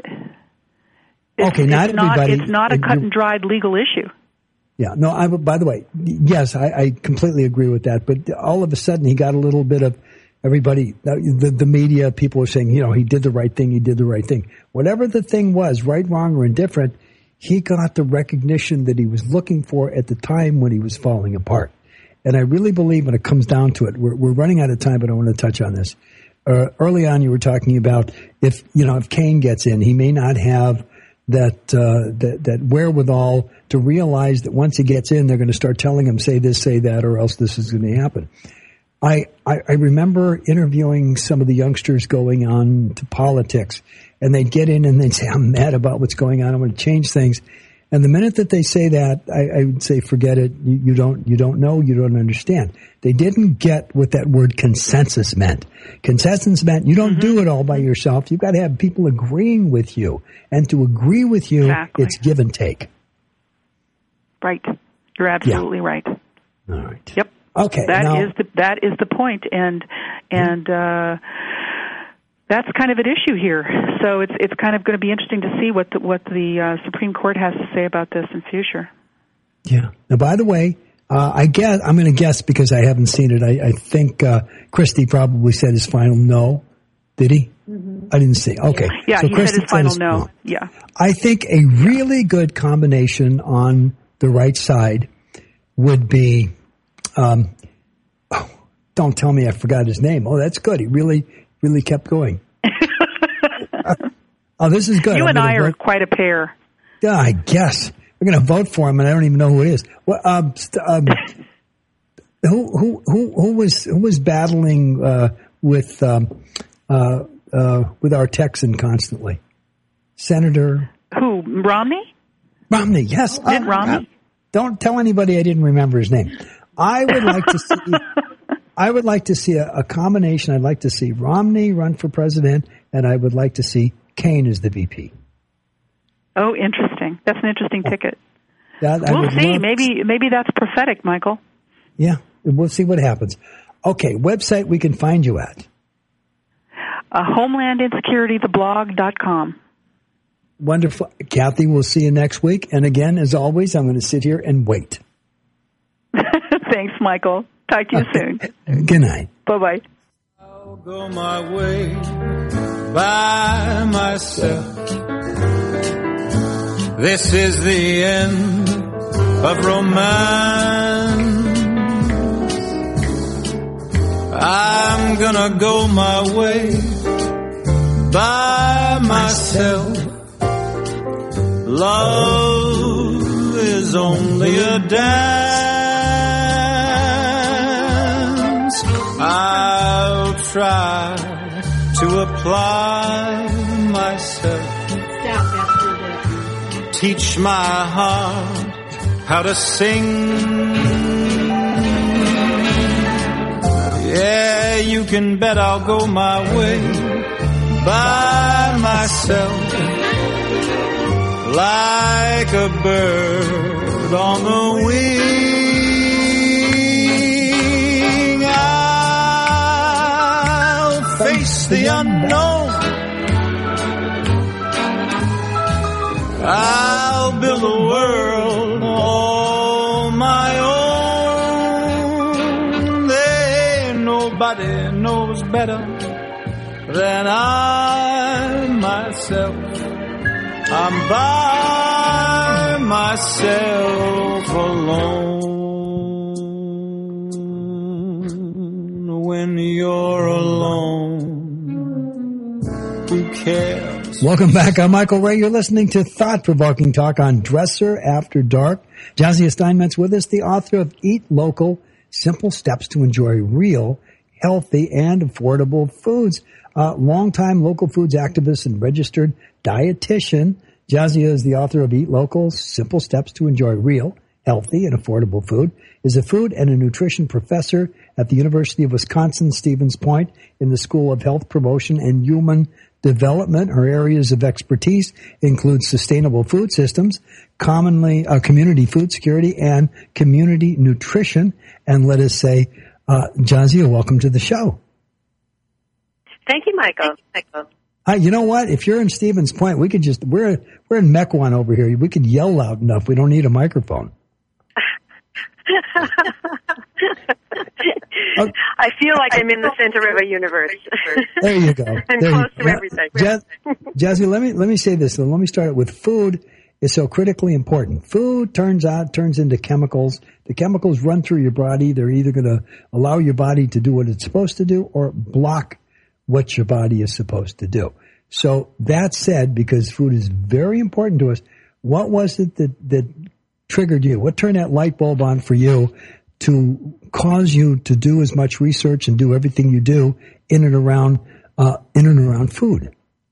Okay, not it's not everybody- it's not a uh, cut you- and dried legal issue. Yeah, no, I, by the way, yes, I, I completely agree with that. But all of a sudden he got a little bit of everybody, the, the media, people were saying, you know, he did the right thing, he did the right thing. Whatever the thing was, right, wrong, or indifferent, he got the recognition that he was looking for at the time when he was falling apart. And I really believe when it comes down to it, we're, we're running out of time, but I want to touch on this. Uh, early on, you were talking about if, you know, if Cain gets in, he may not have that, uh, that, that wherewithal to realize that once he gets in, they're going to start telling him, say this, say that, or else this is going to happen. I, I, I remember interviewing some of the youngsters going on to politics, and they'd get in and they'd say, I'm mad about what's going on. I'm going to change things. And the minute that they say that, I, I would say, forget it. You, you don't, you don't know. You don't understand. They didn't get what that word consensus meant. Consensus meant you don't mm-hmm. do it all by yourself. You've got to have people agreeing with you. And to agree with you, exactly. it's give and take. Right. You're absolutely yeah. right. All right. Yep. Okay. That now, is the that is the point, and and uh, that's kind of an issue here. So it's it's kind of going to be interesting to see what the, what the uh, Supreme Court has to say about this in future. Yeah. Now, by the way, uh, I guess I'm going to guess because I haven't seen it. I, I think uh, Christie probably said his final no. Did he? Mm-hmm. I didn't see. Okay. Yeah, so he Christie said his final his, no. Yeah. I think a really good combination on the right side would be. Um, oh, don't tell me I forgot his name. Oh, that's good. He really, really kept going. Oh, this is good. You I'm and I vote. are quite a pair. Yeah, I guess we're going to vote for him, and I don't even know who it is. Well, um, um, who, who, who, who was who was battling uh, with um, uh, uh, with our Texan constantly? Senator Who? Romney? Romney. Yes, Mitt uh, Romney. Uh, don't tell anybody I didn't remember his name. I would like to see. I would like to see a, a combination. I'd like to see Romney run for president, and I would like to see Cain as the V P. Oh, interesting. That's an interesting ticket. That, we'll see. Maybe maybe that's prophetic, Michael. Yeah, we'll see what happens. Okay, website we can find you at? Uh, homeland insecurity the blog dot com. Wonderful. Kathy, we'll see you next week. And again, as always, I'm going to sit here and wait. Thanks, Michael. Talk to you soon. Good night. Bye-bye. I'll go my way by myself. This is the end of romance. I'm I'm gonna go my way by myself. Love is only a dance. I'll try to apply myself. Teach my heart how to sing. Yeah, you can bet I'll go my way by myself, like a bird on the wing. I'll face the unknown. I'll build a world all my own. There ain't nobody knows better than I myself. I'm by myself alone. When you're alone, who cares? Welcome back. I'm Michael Ray. You're listening to Thought-Provoking Talk on Dresser After Dark. Jazia Steinmetz with us, the author of Eat Local, Simple Steps to Enjoy Real, Healthy, and Affordable Foods. Uh, longtime local foods activist and registered dietitian. Jazia is the author of Eat Local, Simple Steps to Enjoy Real, Healthy, and Affordable Food, is a food and a nutrition professor at the University of Wisconsin, Stevens Point, in the School of Health Promotion and Human Development. Her areas of expertise include sustainable food systems, commonly uh, community food security, and community nutrition. And let us say, uh, Jazia, welcome to the show. Thank you, Michael. Thank you, Michael. Uh, you know what? If you're in Stevens Point, we could just, we're, we're in Mequon over here. We could yell loud enough. We don't need a microphone. Okay. I feel like I'm in the center of a universe. There you go. I'm there close you, to everything. Jazz, Jazzy, let me, let me say this. Let me start it with food is so critically important. Food turns out, turns into chemicals. The chemicals run through your body. They're either going to allow your body to do what it's supposed to do or block what your body is supposed to do. So that said, because food is very important to us, what was it that, that triggered you? What turned that light bulb on for you to cause you to do as much research and do everything you do in and around, uh, in and around food?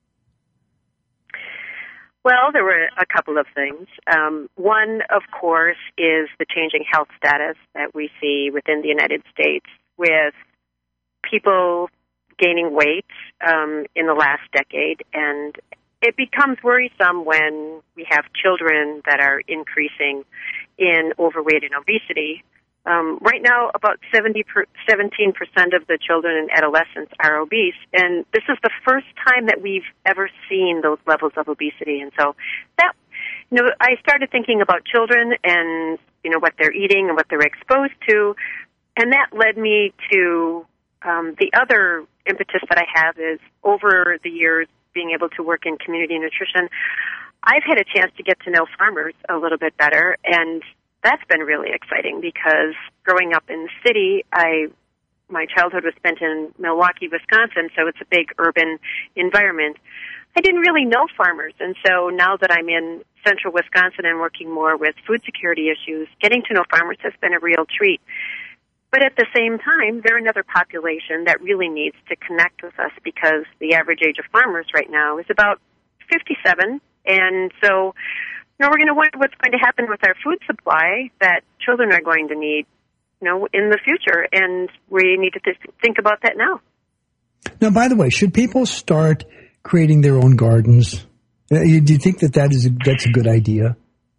Well, there were a couple of things. Um, one, of course, is the changing health status that we see within the United States with people gaining weight um, in the last decade, and it becomes worrisome when we have children that are increasing in overweight and obesity. Um, right now, about seventy per, seventeen percent of the children and adolescents are obese, and this is the first time that we've ever seen those levels of obesity. And so that, you know, I started thinking about children and, you know, what they're eating and what they're exposed to, and that led me to um, the other impetus that I have is over the years being able to work in community nutrition, I've had a chance to get to know farmers a little bit better, and that's been really exciting because growing up in the city, I my childhood was spent in Milwaukee, Wisconsin, so it's a big urban environment. I didn't really know farmers, and so now that I'm in central Wisconsin and working more with food security issues, getting to know farmers has been a real treat. But at the same time, they're another population that really needs to connect with us because the average age of farmers right now is about fifty-seven. And so, you know, we're going to wonder what's going to happen with our food supply that children are going to need, you know, in the future. And we need to th- think about that now. Now, by the way, should people start creating their own gardens? Uh, do you think that, that is a, that's a good idea?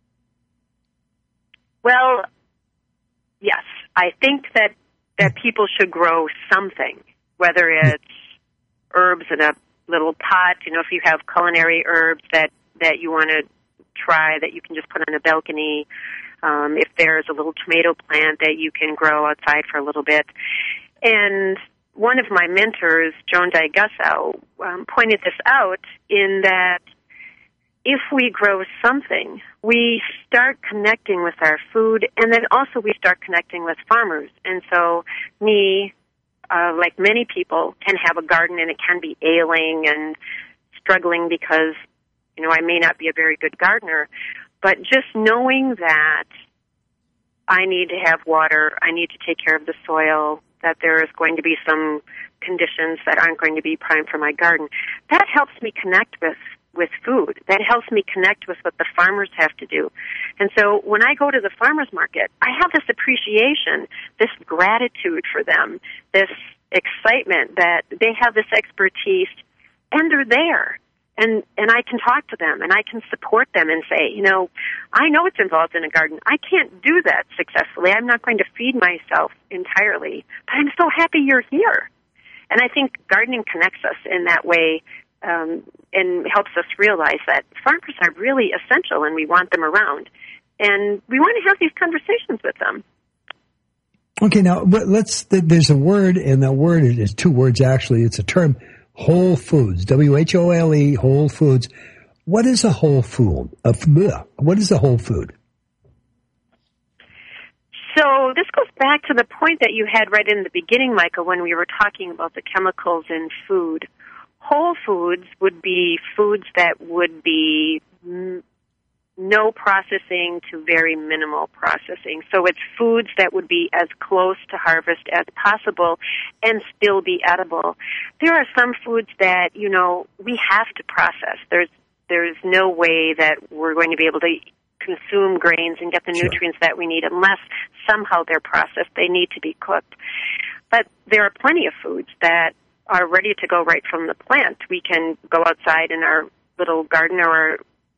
Well, yes. I think that, that people should grow something, whether it's herbs in a little pot, you know, if you have culinary herbs that, that you want to try that you can just put on a balcony, um, if there's a little tomato plant that you can grow outside for a little bit. And one of my mentors, Joan Daigasso, um, pointed this out in that if we grow something, we start connecting with our food, and then also we start connecting with farmers. And so me, uh, like many people, can have a garden and it can be ailing and struggling because, you know, I may not be a very good gardener. But just knowing that I need to have water, I need to take care of the soil, that there is going to be some conditions that aren't going to be prime for my garden, that helps me connect with, with food. That helps me connect with what the farmers have to do. And so when I go to the farmers market, I have this appreciation, this gratitude for them, this excitement that they have this expertise, and they're there. And and I can talk to them, and I can support them and say, you know, I know it's involved in a garden. I can't do that successfully. I'm not going to feed myself entirely, but I'm so happy you're here. And I think gardening connects us in that way um, and helps us realize that farmers are really essential, and we want them around. And we want to have these conversations with them. Okay, now let's. There's a word, and that word is two words actually. It's a term. Whole foods, W H O L E, whole foods. What is a whole food? A, what is a whole food? So this goes back to the point that you had right in the beginning, Michael, when we were talking about the chemicals in food. Whole foods would be foods that would be no processing to very minimal processing. So it's foods that would be as close to harvest as possible and still be edible. There are some foods that, you know, we have to process. There's there's no way that we're going to be able to consume grains and get the Sure. nutrients that we need unless somehow they're processed. They need to be cooked. But there are plenty of foods that are ready to go right from the plant. We can go outside in our little garden or our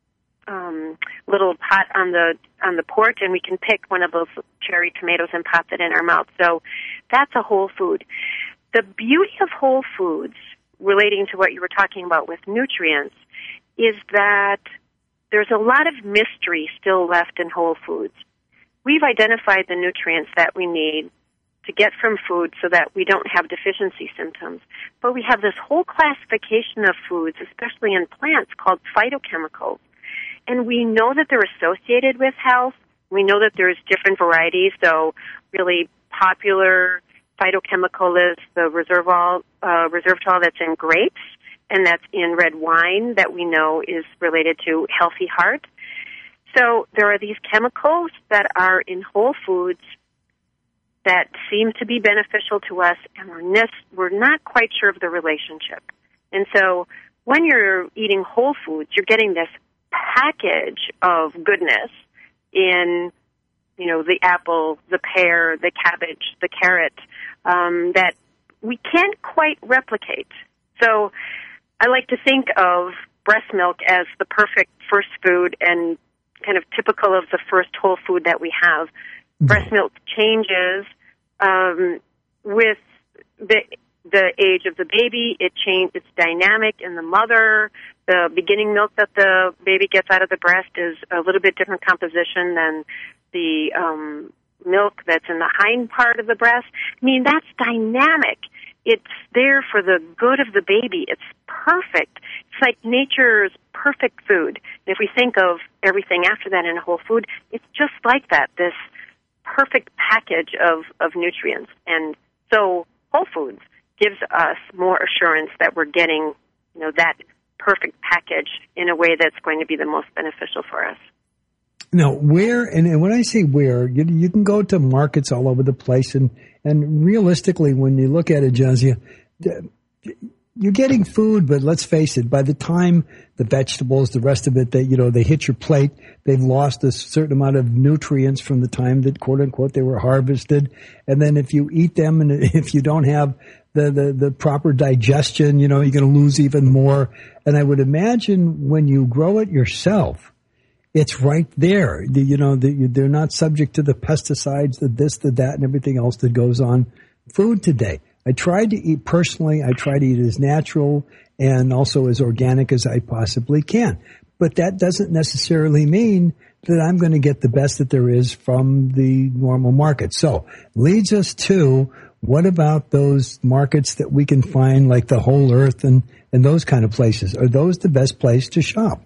Um, little pot on the on the porch, and we can pick one of those cherry tomatoes and pop it in our mouth. So that's a whole food. The beauty of whole foods, relating to what you were talking about with nutrients, is that there's a lot of mystery still left in whole foods. We've identified the nutrients that we need to get from food so that we don't have deficiency symptoms. But we have this whole classification of foods, especially in plants, called phytochemicals. And we know that they're associated with health. We know that there's different varieties. So really popular phytochemical is the resveratrol, uh, resveratrol that's in grapes and that's in red wine that we know is related to healthy heart. So there are these chemicals that are in whole foods that seem to be beneficial to us, and we're, ne- we're not quite sure of the relationship. And so when you're eating whole foods, you're getting this package of goodness in, you know, the apple, the pear, the cabbage, the carrot, um, that we can't quite replicate. So I like to think of breast milk as the perfect first food and kind of typical of the first whole food that we have. Mm-hmm. Breast milk changes um, with the the age of the baby. It change, it's dynamic in the mother. The beginning milk that the baby gets out of the breast is a little bit different composition than the um, milk that's in the hind part of the breast. I mean, that's dynamic. It's there for the good of the baby. It's perfect. It's like nature's perfect food. And if we think of everything after that in a whole food, it's just like that, this perfect package of, of nutrients. And so whole foods gives us more assurance that we're getting, you know, that perfect package in a way that's going to be the most beneficial for us. Now, where, and, and when I say where, you, you can go to markets all over the place, and, and realistically, when you look at it, Jazia, you're getting food, but let's face it, by the time the vegetables, the rest of it, that, you know, they hit your plate, they've lost a certain amount of nutrients from the time that, quote unquote, they were harvested. And then if you eat them and if you don't have the, the, the proper digestion, you know, you're going to lose even more. And I would imagine when you grow it yourself, it's right there. The, you know, the, they're not subject to the pesticides, the this, the that, and everything else that goes on food today. I tried to eat personally. I try to eat as natural and also as organic as I possibly can. But that doesn't necessarily mean that I'm going to get the best that there is from the normal market. So leads us to, what about those markets that we can find, like the Whole Earth and, and those kind of places? Are those the best place to shop?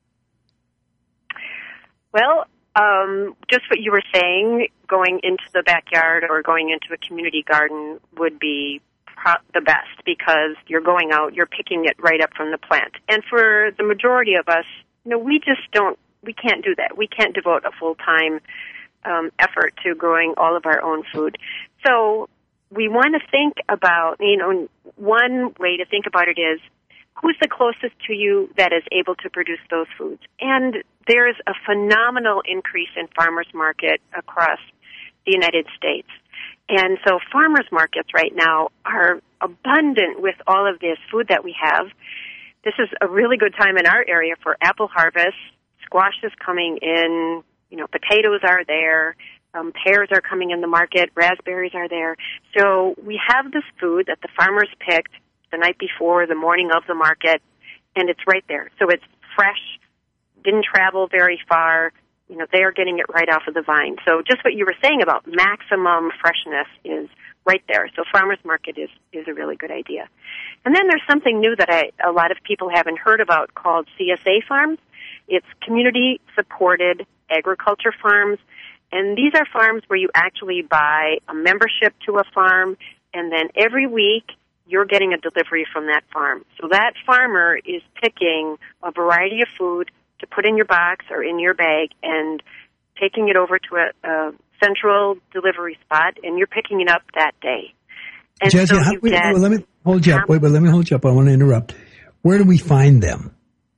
Well, um, just what you were saying, going into the backyard or going into a community garden would be pro- the best because you're going out, you're picking it right up from the plant. And for the majority of us, you know, we just don't, we can't do that. We can't devote a full-time um, effort to growing all of our own food. So we want to think about, you know, one way to think about it is, who's the closest to you that is able to produce those foods? And there's a phenomenal increase in farmers market across the United States. And so farmers markets right now are abundant with all of this food that we have. This is a really good time in our area for apple harvest. Squash is coming in, you know, potatoes are there, um, pears are coming in the market, raspberries are there. So we have this food that the farmers picked the night before, the morning of the market, and it's right there. So it's fresh, didn't travel very far. You know, they are getting it right off of the vine. So just what you were saying about maximum freshness is right there. So farmers market is, is a really good idea. And then there's something new that I, a lot of people haven't heard about called C S A farms. It's community-supported agriculture farms. And these are farms where you actually buy a membership to a farm, and then every week you're getting a delivery from that farm. So that farmer is picking a variety of food to put in your box or in your bag and taking it over to a, a central delivery spot, and you're picking it up that day. And Jesse, so how, you wait, get, well, let me hold you up. Wait, but let me hold you up. I want to interrupt. Where do we find them?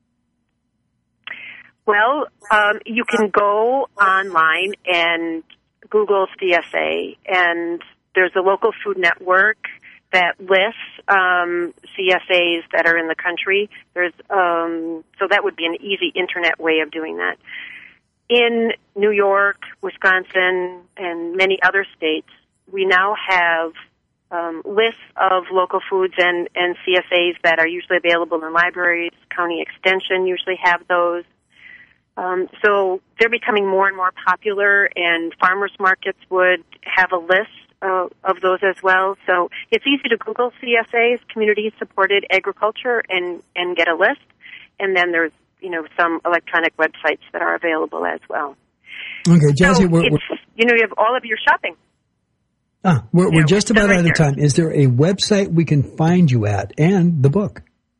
Well, um, you can go online and Google C S A, and there's a local food network that lists um, C S As that are in the country. There's um, so that would be an easy internet way of doing that. In New York, Wisconsin, and many other states, we now have um, lists of local foods and, and C S As that are usually available in libraries. County Extension usually have those. Um, so they're becoming more and more popular, and farmers markets would have a list uh, of those as well. So it's easy to Google C S As, community-supported agriculture, and, and get a list. And then there's, you know, some electronic websites that are available as well. Okay, Jesse, so we're, we're, you know, you have all of your shopping. Ah, we're, we're yeah, just about right out of there. time. Is there a website we can find you at and the book?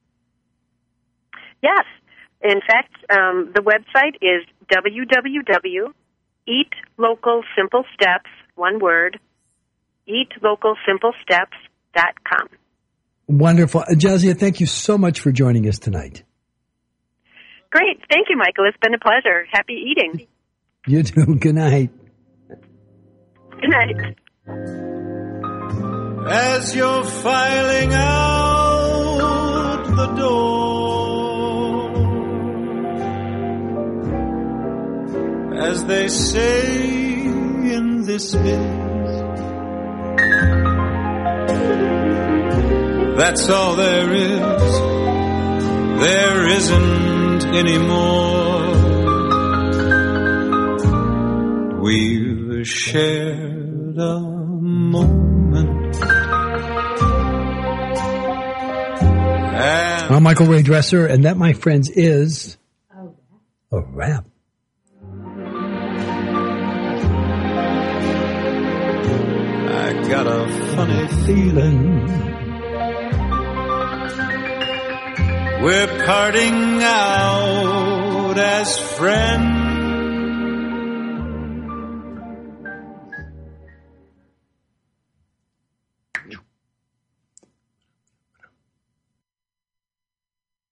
Yes. In fact, um, the website is w w w dot eat local simple steps, one word, eat local simple steps dot com. Wonderful. Jazia, thank you so much for joining us tonight. Great. Thank you, Michael. It's been a pleasure. Happy eating. You too. Good night. Good night. As you're filing out the door, as they say in this biz, that's all there is. There isn't any more. We've shared a moment. I'm Michael Ray Dresser, and that, my friends, is a wrap. I got a funny feeling we're parting out as friends.